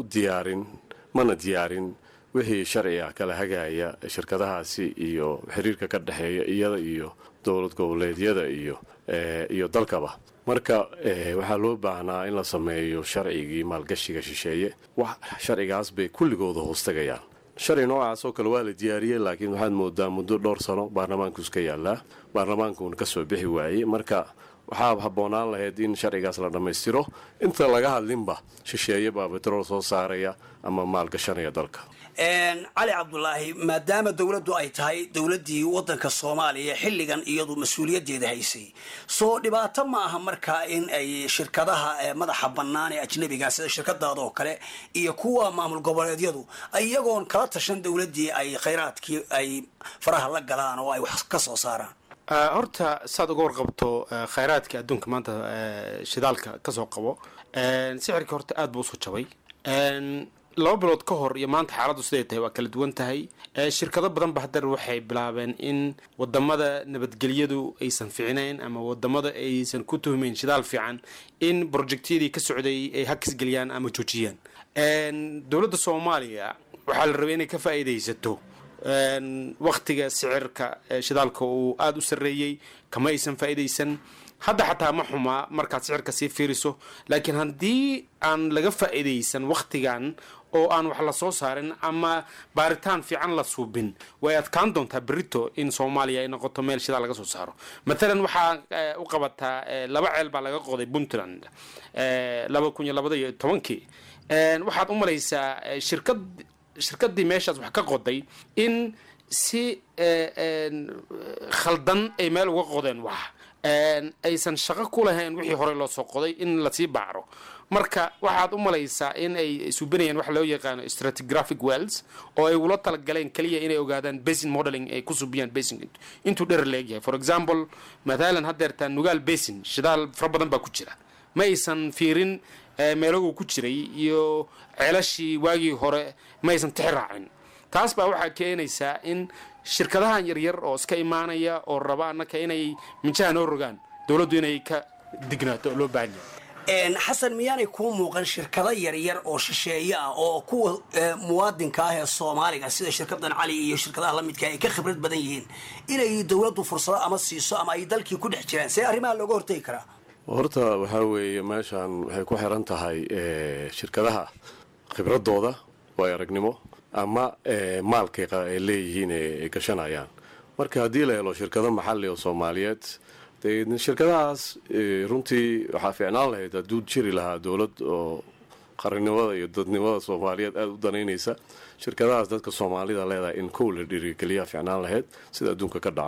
mana diyaarin wixii sharciga kala hagaya shirkadahaasi iyo xiriirka ka dhexeeya iyada iyo dowlad goboleedyada iyo dalkaba. marka waxaa loo baahnaa in la sameeyo sharcigii maalgashiga shisheeye. sharcigaas bay kulligooda hoostagayaan. sharci noocaas oo kale waa la diyaariyey, laakiin waxaad moodaa muddo dhowr sano baarlamaanku iska yaallaa, baarlamaankuuna ka soo bixi waayey. marka waxaa habboonaan lahayd in sharcigaas la dhammaystiro inta laga hadlinba shisheeye baa betrool soo saaraya ama maalgashanaya dalka. cali cabdulaahi, maadaama dowladdu ay tahay dowladdii waddanka soomaaliya xilligan iyadu mas-uuliyaddeeda haysay, soo dhibaato ma aha markaa in ay shirkadaha madaxa bannaan ee ajnabiga sida shirkadaada oo kale iyo kuwa maamul goboleedyadu iyagoon kala tashan dowladdii ay khayraadkii ay faraha la galaan oo ay wax ka soo saaraan? horta saad uga warqabto khayraadka adduunka maanta shidaalka kasoo qabo sicirka horta aad buu usoo jabay. 2 bilood ka hor iyo maanta xaaladdu siday tahay waa kala duwan tahay. shirkado badan ba haddana waxay bilaabeen in wadamada nabadgelyadu aysan fiicnayn ama wadamada aysan ku tuhmayn shidaal fiican in projectyadii ka socday ay hakis geliyaan ama joojiyaan. dowladda soomaaliya waxaa la rabay inay ka faa'iidaysato waqtiga sicirka shidaalka uu aada u sarreeyey, kama aysan faa'iidaysan. hadda xataa ma xumaa markaad sicirka sii fiiriso, laakiin haddii aan laga faa'iidaysan waqtigan oo aan wax la soo saarin ama baaritaan fiican la suubin, way adkaan doontaa berito in soomaaliya ay noqoto meel shidaal laga soo saaro. maalan waxaa u qabataa 2 ceel baa laga qoday puntland 2012. waxaad u malaysaa shirkadii meeshaas wax ka qoday in si khaldan ay meel uga qodeen wax aysan shaqo ku lahayn wixii horey loo soo qoday in lasii baacro. marka waxaad u malaysaa in ay suubinayaan wax loo yaqaano stratigraphic wells oo ay ula talagaleen kaliya inay ogaadaan basin modeling ay ku subiyaan basin intuu dherer leegyahay. for example mathalan haddeertaan nugaal basin shidaal fara badan baa ku jira, ma aysan fiirin meelaguu ku jiray iyo ceelashii waagii hore ma aysan tixi raacin. taas baa waxaa keenaysaa in shirkadahan yaryar oo iska imaanaya oo raba annaka inay minjaha noo rogaan, dowladdu inay ka dignaato oo loo baahan yahay. xasan, miyaanay kuu muuqan shirkado yaryar oo shisheeye ah oo kuwa muwaadinka ah ee soomaaliga sida shirkadan cali iyo shirkadaha la midka ay ka khibrad badan yihiin inay dowladdu fursado ama siiso ama ay dalkii ku dhex jiraan? see arrimaha looga hortegi karaa? horta waxaa weeye meeshaan waxay ku xiran tahay shirkadaha khibradooda waa aragnimo ama maalkay ay leeyihiin ay gashanayaan. marka haddii la helo shirkado maxalli oo soomaaliyeed, shirkadahaas runtii waxaa fiicnaan lahayd hadduu jiri lahaa dowlad oo qarannimada iyo dadnimada soomaaliyeed aada u danaynaysa. shirkadahaas dadka soomaalida leedahay in kow la dhiirigeliyaa fiicnaan lahayd sida adduunka ka dhaca.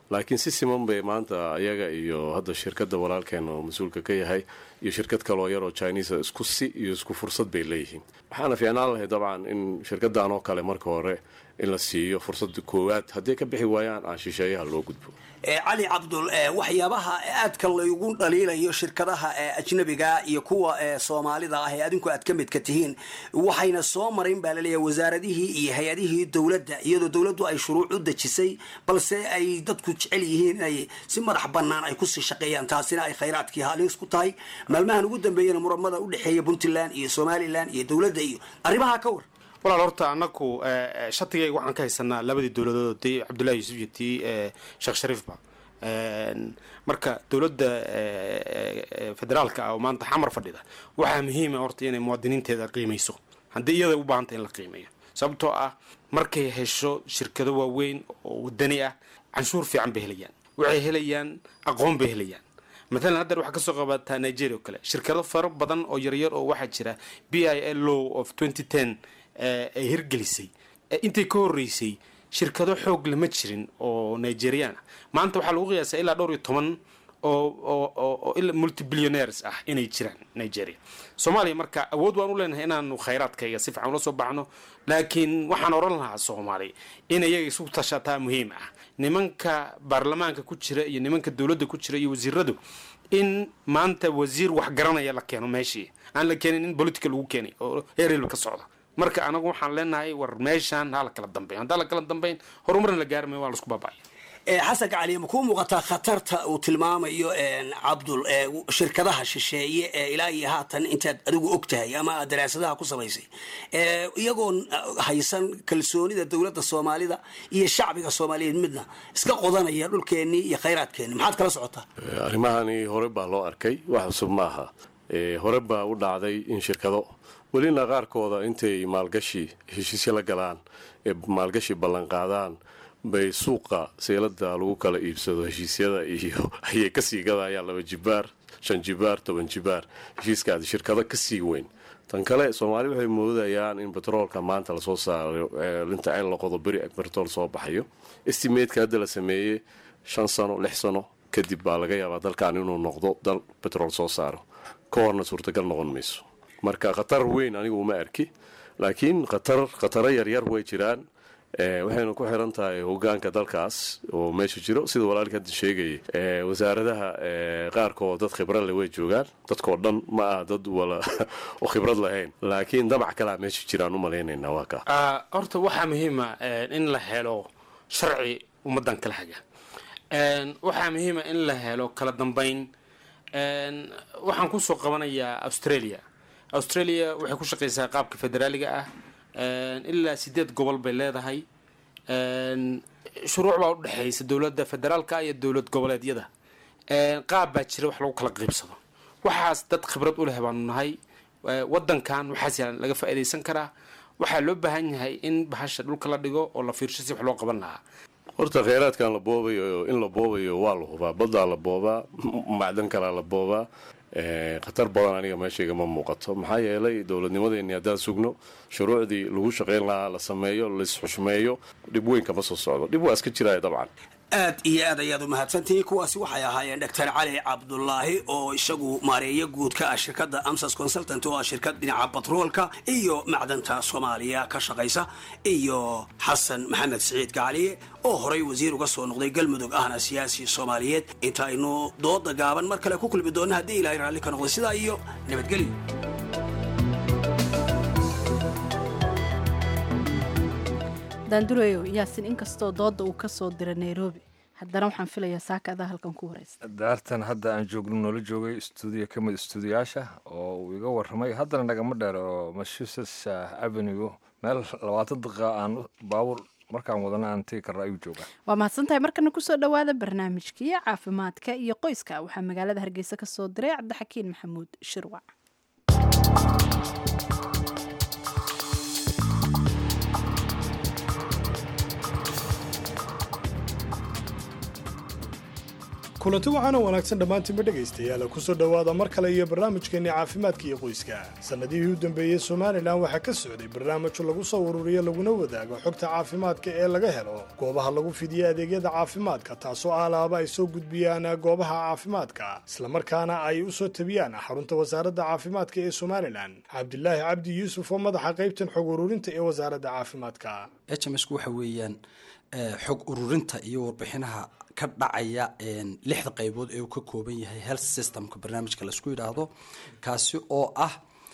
laakiin si siman bay maanta ayaga iyo hadda shirkadda walaalkeena oo mas-uulka ka yahay iyo shirkad kaloo yaroo chinisa isku si iyo isku fursad bay leeyihiin. waxaana fiicnaan lahay dabcan in shirkaddan oo kale marka hore in la siiyo fursadda koowaad, hadday ka bixi waayaan aan shisheeyaha loo gudbo. cali cabdul waxyaabaha aadka laygu dhaliilayo shirkadaha ajnabiga iyo kuwa soomaalida ah ee adinku aad ka midka tihiin waxayna soo marin baa laleeyahay wasaaradihii iyo hay-adihii dowladda, iyadoo dowladdu ay shuruuc u dejisay balse ay dadku jecel yihiin inay si madax bannaan ay kusii shaqeeyaan, taasina ay khayraadkii halis ku tahay. maalmahan ugu dambeeyana muramada u dhexeeya puntland iyo somalilan iyo dowladda iyo arrimaha ka war. walaal horta anaku shatigayga waxaan ka haysanaa labadii dowladood tii cabdullahi yuusuf iyo tii sheekh shariifba. marka dowladda federaalka ah oo maanta xamar fadhida waxaa muhiima horta inay muwaadiniinteeda qiimayso haddii iyada u baahanta in la qiimeeyo, sababtoo ah markay hesho shirkado waaweyn oo wadani ah canshuur fiican bay helayaan, waxay helayaan aqoon bay helayaan. مثلا هذا waxaa kasoo qabataa Nigeria oo kale shirkado faro badan oo yaryar oo waxaa jira BIL law of 2010 ay hirgelisay intay ka horeysay shirkado xoog lama jirin oo Nigerian maanta waxaa lagu qiyaasaa ilaa 12 oo ilaa multi-billionaires ah inay jiraan Nigeria. Soomaaliya marka awood waan u leenahay inaanu khayraadkayga si fiican ula soo baxno, laakiin waxaan oran lahaa Soomaaliya in iyaga isu tashataa muhiim ah. nimanka baarlamaanka ku jira iyo nimanka dawladda ku jira iyo wasiiradu in maanta wasiir wax garanaya la keeno meeshii aan la keenin in political lagu keenay oo heeril ka socda. marka anagu waxaan leenahay war meeshan hala kala dambeyn hadda la kala dambeyn horumarna la gaarmay waa la isku baabay. xasan cali ma ku muuqataa khatarta uu tilmaamayo cabdul shirkadaha shisheeye ilaa iyo haatan intaad adigu ogtahay ama daraasadaha ku samaysay iyagoo haysan kalsoonida dowladda Soomaalida iyo shacbiga Soomaaliyeed midna iska qodanaya dhulkeenii iyo khayraadkeenii maxaad kala socotaa? arrimahani hore baa loo arkay wax cusub maaha. hore baa u dhacday in shirkado welina qaarkooda intay maalgashi heshiisyo la galaan maalgashi ballan qaadaan bay suuqa seelada lagu kala iibsado heshiisyada iyo ayay ka sii gadayaan 2 jibaar 5 jibaar 10 jibaar heshiiskaasi shirkado ka sii weyn. tan kale Soomaali waxay moodayaan in petroolka maanta la soo saaro inta ay la qodo bari petrol soo baxayo estimate-ka hadda la sameeyay 5 sano 6 sano kadib baa laga yaabaa dalkan inuu noqdo dal petrol soo saaro ka horna suurtagal noqon mayso. marka khatar weyn anigu uma arki, laakiin khataro yar way jiraan. waxaynu ku xiran tahay hogaanka dalkaas oo meesha jiro sida walaalka hadda sheegay wasaaradaha qaarkood dad khibrad leh way joogaan, dadkoo dhan ma aha dad wala oo khibrad lahayn, laakiin dabac kala meesha jiraan u maleynaynaa waa ka horta waxaa muhiima in la helo sharci ummadan kala haga. waxaa muhiima in la helo kala dambeyn. waxaan ku soo qabanayaa Australia waxay ku shaqeysaa qaabka federaaliga ah ilaa 8 gobol bay leedahay. shuruuc baa u dhaxaysa dawladda federaalka iyo dawlad goboleedyada. qaab baa jira wax lagu kala qaybsado. waxaas dad khibrad u leh baan nahay. wadankan waxaas laga faa'iideysan karaa. waxaa loo baahan yahay in bahasha dhulka la dhigo oo la fiirsho si wax loo qaban lahaa. horta khayraadkan la boobayo in la boobayo waa la hubaa, badda la boobaa, macdan kala la boobaa. khatar badan aniga meeshayga ma muuqato, maxaa yeelay dowladnimadeeni haddaan sugno shuruucdii lagu shaqayn lahaa la sameeyo la isxushmeeyo dhib weyn kama soo socdo. dhib waa iska jiraya dabcan. aad iyo aad ayaad u mahadsantihiin. kuwaasi waxay ahaayeen Dr. Cali Cabdullaahi oo isagu maareeya guud ka ah shirkadda Amsas Consultant oo ah shirkad dhinaca batroolka iyo macdanta Soomaaliya ka shaqeysa, iyo Xasan Maxamed Saciid Gacaliye oo horay wasiir uga soo noqday Galmudug ahna siyaasi Soomaaliyeed. intaynu dooda gaaban mar kale ku kulmi doona haddii Ilaahay raalli ka noqdo sidaa iyo nabadgelyo. daandureyo yaasin inkastoo dooda uu ka soo diray Nairobi haddana waxaan filayaa saakada halkan ku wareysta daartan hadda aan joogno noola joogay stuudiyo ka mid stuudiyaasha oo uu iga warramay haddana nagama dheer oo Massachusetts Avenue meel 20 daqiiqo aan baawur markaan wadana aan tii karra ayuu joogaa. waa mahadsantahay. markana kusoo dhawaada barnaamijkii caafimaadka iyo qoyska waxaa magaalada Hargeysa ka soo diray Cabdixakiin Maxamuud Shirwac. kulanti waxaana wanaagsan dhammaantiinba dhegaystayaal ku soo dhowaada mar kale iyo barnaamijkeenni caafimaadka iyo qoyska. sannadihii u dambeeyey somalilan waxaa ka socday barnaamij lagu soo ururiyo laguna wadaago xogta caafimaadka ee laga helo goobaha lagu fidiyo adeegyada caafimaadka, taasoo alaaba ay soo gudbiyaan goobaha caafimaadka islamarkaana ay u soo tabiyaan xarunta wasaaradda caafimaadka ee somalilan. cabdilaahi cabdi yuusuf oo madaxa qaybtan xog ururinta ee wasaaradda caafimaadka. HMS waxa weeyaan xog ururinta iyo warbixinaha ka dhacaya 6 qaybood ee uu ka kooban yahay health systemka barnaamijka la isku yiraahdo, kaasi oo ah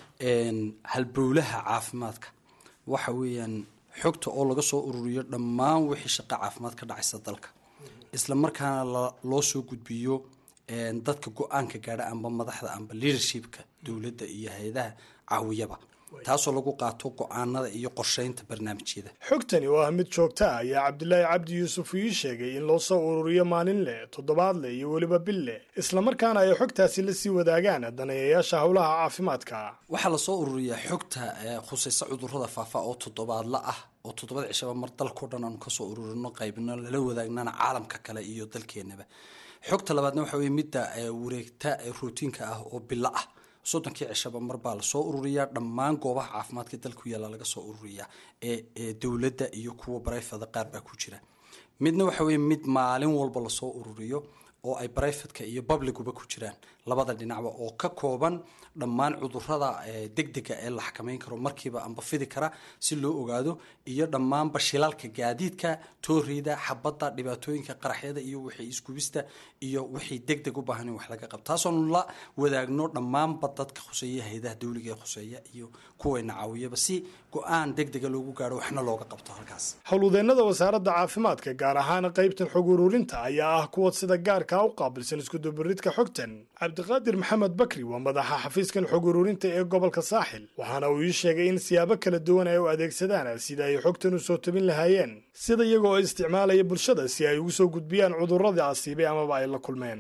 halbowlaha caafimaadka. waxa weeyaan xogta oo laga soo ururiyo dhammaan wixii shaqo caafimaad ka dhacaysa dalka, isla markaana loo soo gudbiyo dadka go-aanka gaadha amba madaxda amba leadershipka dowladda iyo hay'adaha caawiyaba, taasoo lagu qaato go-aanada iyo qorsheynta barnaamijyada. xogtani oo ah mid joogta ah ayaa cabdilaahi cabdi yuusuf ii sheegay in loo soo ururiyo maalinle, toddobaadle iyo weliba bille, islamarkaana ay xogtaasi la sii wadaagaan daneeyayaasha howlaha caafimaadka. waxaa lasoo ururiyaa xogta khusaysa cudurrada faafa oo toddobaadla ah oo 7 cishaba mar dalkao dhan aanu kasoo ururino, qaybino, lala wadaagnana caalamka kale iyo dalkeenaba. xogta labaadna waxa weye midda wareegta rootiinka ah oo bilo ah, 30 cishaba mar baa lasoo ururiyaa dhammaan goobaha caafimaadka dalku yaala laga soo ururiyaa ee dowladda iyo kuwa private qaar baa ku jira. midna waxa weeye mid maalin walba lasoo ururiyo oo ay private iyo publicuba ku jiraan, labada dhinacba, oo ka kooban dhammaan cudurrada degdega ee la xakameyn karo markiiba amba fidi kara si loo ogaado, iyo dhammaan bashilalka gaadiidka, toorida, xabadda, dhibaatooyinka qaraxyada iyo wixii isgubista iyo wixii degdeg u baahan in wax laga qabto, taasoonu la wadaagno dhammaanba dadka khuseeya, hay'adaha dawliga ee khuseeya iyo kuwayna caawiyaba si go-aan degdega loogu gaadho waxna looga qabto halkaas. howlwadeennada wasaaradda caafimaadka gaar ahaan qaybtan xog ururinta ayaa ah kuwa sida gaarka u qaabilsan iskudubaridka xogtan. cabdiqaadir maxamed bakri waa madaxa xafiiskan xog ururinta ee gobolka saaxil, waxaana uu ii sheegay in siyaabo kala duwan ay u adeegsadaan sida ay xogtan u soo tabin lahaayeen, sida iyagoo isticmaalaya bulshada si ay ugu soo gudbiyaan cudurradii asiibay amaba ay la kulmeen.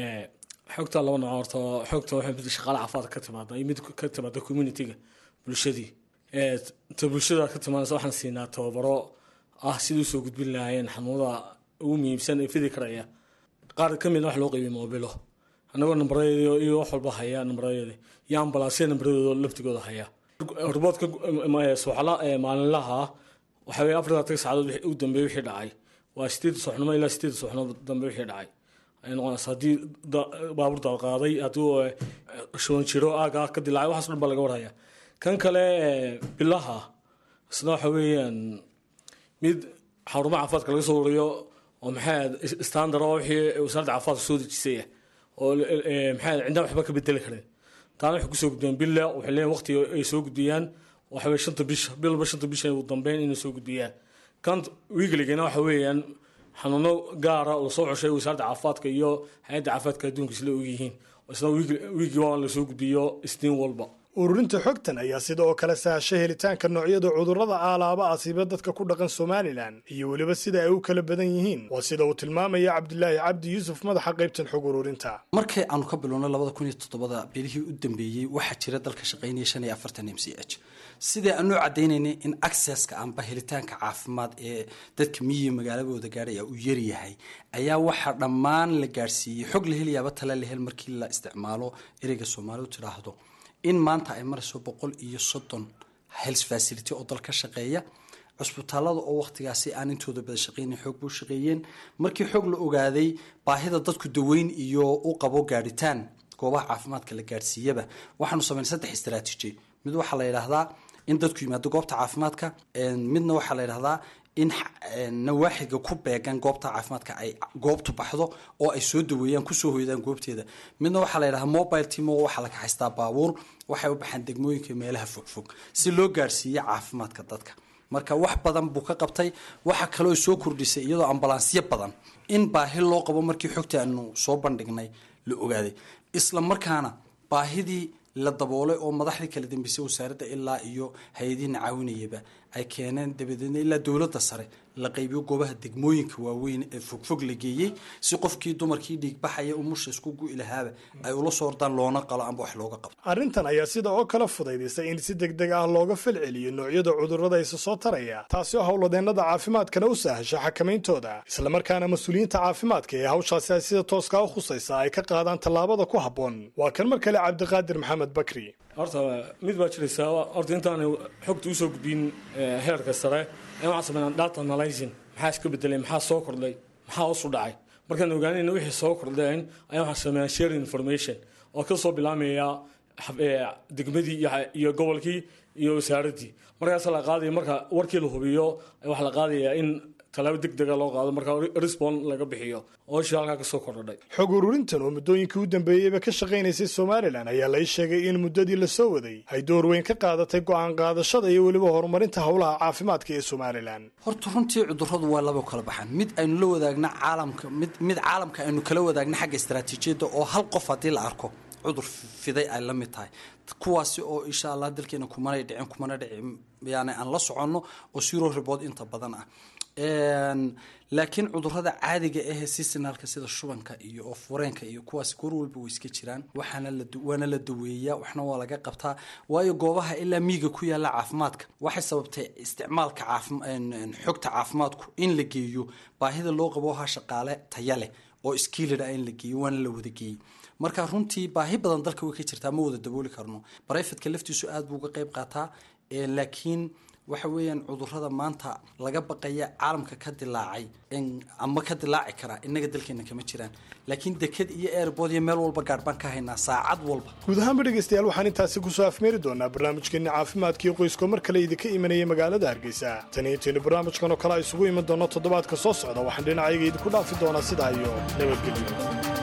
xogta laba nooc horta, xogta waxay mid shaqaale caafimaad ka timaada iyo mid ka timaada community-ga bulshadii. ta bulshada ka timaadaysa waxaan siinaa tababaro ah sidii soo gudbin lahaayeen xanuunada ugu muhiimsan ee fidi karaya. qaar ka mid wax loo qaybiyay moobilo, annagoo nambareedo iyo wax walba haya, nambareedo iyo ambalaasya nambareedo laftigooda haya. horboodka subaxla maalinlaha waxa weeye 4 saacadood u dambeeyay wixii dhacay waa 8 subaxnimo ilaa 8 subaxnimo dambe wixii dhacay ay noqonaysaa haddii baabuur daal qaaday, hadduu shuban jiro aaga ka dilaacay, waxaas dhan baa laga warhaya. kan kale bilaha isna waxa weeyaan mid xarumaha caafimaadka laga soo ururiyo oo maxay standard oo wixii wasaaradda caafimaadka soo dejisay oo maxay cidna waxba ka bedeli karin, taana waxay ku soo gudbiyaan billa, waxay leeyihiin waqti ay soo gudbiyaan waxa weeye 5 bisha bilba 5 bisha ugu dambeyn inay soo gudbiyaan. kan weekligana waxa weeyaan xanuuno gaara oo soo xushay wasaaradda caafimaadka iyo hay'adda caafimaadka adduunka isla og yihiin, isla weekly waa la soo gudbiyo isniin walba. ururinta xogtan ayaa sidoo kale sahashay helitaanka noocyada cudurrada aalaaba asiiba dadka ku dhaqan somalilan iyo weliba sida ay u kala badan yihiin, waa sida uu tilmaamaya cabdilaahi cabdi yuusuf madaxa qaybtan xog ururinta. markii aanu ka bilowno 2007 bilihii u dambeeyey waxaa jira dalka shaqaynaya 45 MCH, sidee aanu cadaynaynay in accesska amba helitaanka caafimaad ee dadka miyiga magaaladooda gaaraya uu yar yahay, ayaa waxa dhammaan la gaarsiiyey xog la helayaaba tala la hel markii la isticmaalo ereyga Soomaalidu tiraahdo in maanta ay marayso 130 health facility oo dalka shaqeeya. cusbitaalada oo waqtigaasi aan intooda badan shaqeeyeen xoog buu shaqeeyeen. markii xoog la ogaaday baahida dadku daweyn iyo u qabo gaaritaan goobaha caafimaadka la gaarsiiyaba, waxaanu sameynay 3 istaraatiiji. mid waxa la yiraahdaa in dadku yimaado goobta caafimaadka, midna waxa la yiraahdaa in nawaaxiga ku beegan goobta caafimaadka ay goobtu baxdo oo ay soo daweeyaan ku soo hoydaan goobteeda, midna waxa la yiraahdaa mobile team oo waxa la ka haystaa baabuur, waxay u baxaan degmooyinka meelaha fogfog si loo gaarsiiyo caafimaadka dadka. marka wax badan buu ka qabtay. waxa kale oo soo kordhisay iyadoo ambalansyo badan in baahi loo qabo markii xogta aanu soo bandhignay la ogaaday, isla markaana baahidii la daboolay oo madaxdii kala dambeysay wasaaradda ilaa iyo hay'adiina caawinayaba ay keeneen dabadeedna ilaa dowladda sare la qaybiyo goobaha degmooyinka waaweyn ee fogfog la geeyey si qofkii dumarkii dhiigbaxaya umusha isku gu'i lahaaba ay ula soo ordaan loona qalo amba wax looga qabto arrintan ayaa sida oo kale fudaydisay in si degdeg ah looga falceliyo noocyada cudurrada isa soo taraya taasi oo howladeennada caafimaadkana u sahasha xakamayntooda islamarkaana mas-uuliyiinta caafimaadka ee hawshaasi ay sida tooskaa u khusaysa ay ka qaadaan tallaabada ku habboon waa kan mar kale cabdiqaadir maxamed bakri horta mid baa jiraysaa horta intaanay xogta usoo gudbin heerka sare waxaan sameynaa data analyzing maxaa iska bedelay maxaa soo kordhay maxaa hoos u dhacay markaan ogaanayna wixii soo kordheen ayaa waxaan sameynaa sharing information oo ka soo bilaamaya degmadii iyo gobolkii iyo wasaaraddii markaas la qaadaya marka warkii la hubiyo waxaa la qaadayaa in talaabo degdega loo qaado marka respond laga bixiyo oo shii halkaa ka soo kordhay xog ururintan oo muddooyinkii u dambeeyeyba ka shaqaynaysay somalilan ayaa la sheegay in muddadii la soo waday ay door weyn ka qaadatay go'aan qaadashada iyo weliba horumarinta howlaha caafimaadka ee somalilan horta runtii cudurradu waa laba kala baxaan mid aynu la wadaagna caalamka mid caalamka aynu kala wadaagna xagga istaraatiijiyadda oo hal qof haddii la arko cudur fiday ay la mid tahay kuwaasi oo insha allah dalkeena kumana dhicin yani aan la soconno oo zero report inta badan ah laakiin cudurrada caadiga ahee seasonalka sida shubanka iyo oofwareenka iyo kuwaasi goor walba way iska jiraan waana la daweeyaa waxna waa laga qabtaa waayo goobaha ilaa miiga ku yaalla caafimaadka waxay sababtay isticmaalka xogta caafimaadku in la geeyo baahida loo qabo ha shaqaale taya leh oo skilled in la geeyo waana la wada geeyey marka runtii baahi badan dalka way ka jirtaa ma wada dabooli karno barayfadka laftiisu aad buu uga qayb qaataa laakiin waxa weeyaan cudurrada maanta laga baqaya caalamka ka dilaacay ama ka dilaaci karaa innaga dalkeena kama jiraan laakiin deked iyo airbood iyo meel walba gaadh baan ka haynaa saacad walba guud ahaanba dhegaystayaal waxaan intaasi kusoo afmeeri doonaa barnaamijkeenna caafimaadkii qoysko mar kale idinka imanaya magaalada hargeysa tan iyo intaynu barnaamijkan oo kale isugu iman doonno toddobaadka soo socda waxaan dhinacayga idinku dhaafi doonaa sidaa iyo nabadgelyo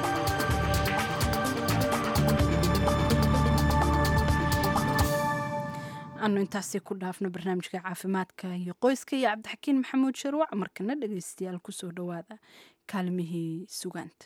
anu intaasi ku dhaafno barnaamijka caafimaadka iyo qoyska iyo cabdixakiin maxamuud sharwac markana dhegaystayaal kusoo dhowaada kaalmihii sugaanta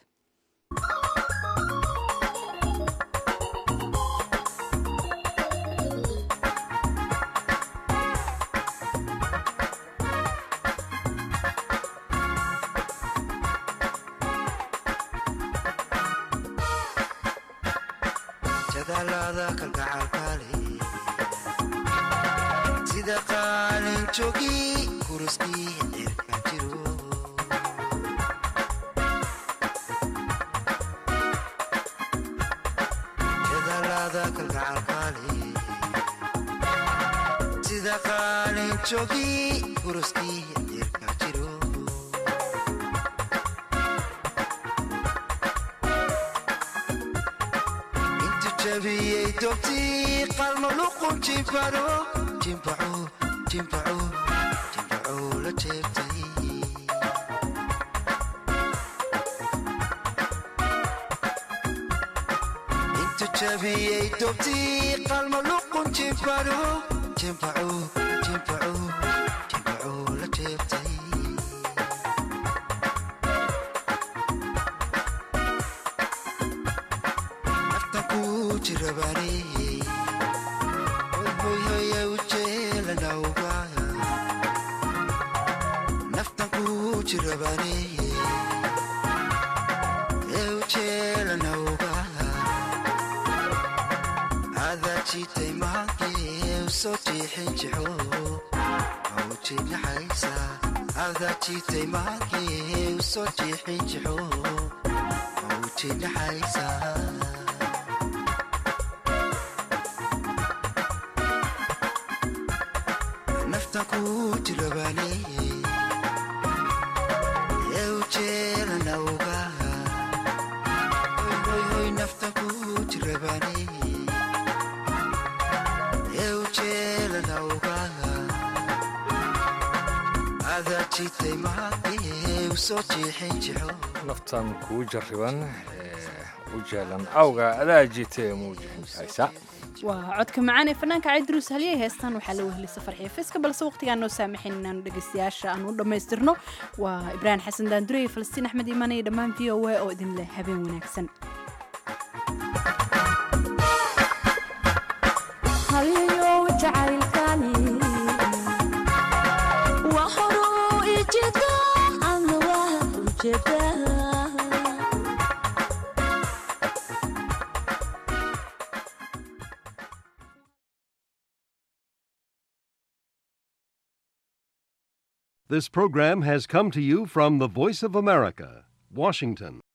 sida qaalin joogi kuruskii cirka jiro jadalada kalgacalkaale sida qaalin joogi kuruskii cirka jiro intu jabiyey dobtii qalmo luqun jibaro jimbacuu la jeebtay intu jabiyey dobtii qalmo luqun jimbacuu la jeebtay naftan ku jirabaaney naftan ku jirabaaneye ee ujeelanawga adaa jitay mahankee usoo jiixin jixo awjinaxaysa adaa jitay mahankee usoo jiixin jixo awjinaxaysa naftan ku jirabaaneye ee ujeelanawga hoy naftan ku jirabaaneye ee ujeelanawga adaa jitay mahadee usoo jiixin jixo naftan kuu jarriban u jeelan awga adaa jitay muujixinjihaysa waa codka macaan ee fanaanka cidruus haliyay heestan waxaa la wehelisa farxiya fiska balse waqtigaan noo saamaxin inaanu dhegaystayaasha aan u dhammaystirno waa ibraahim xasan daandurey falastiin axmed iimaan iyo dhammaan v o a oo idin leh habeen wanaagsan This program has come to you from the Voice of America, Washington.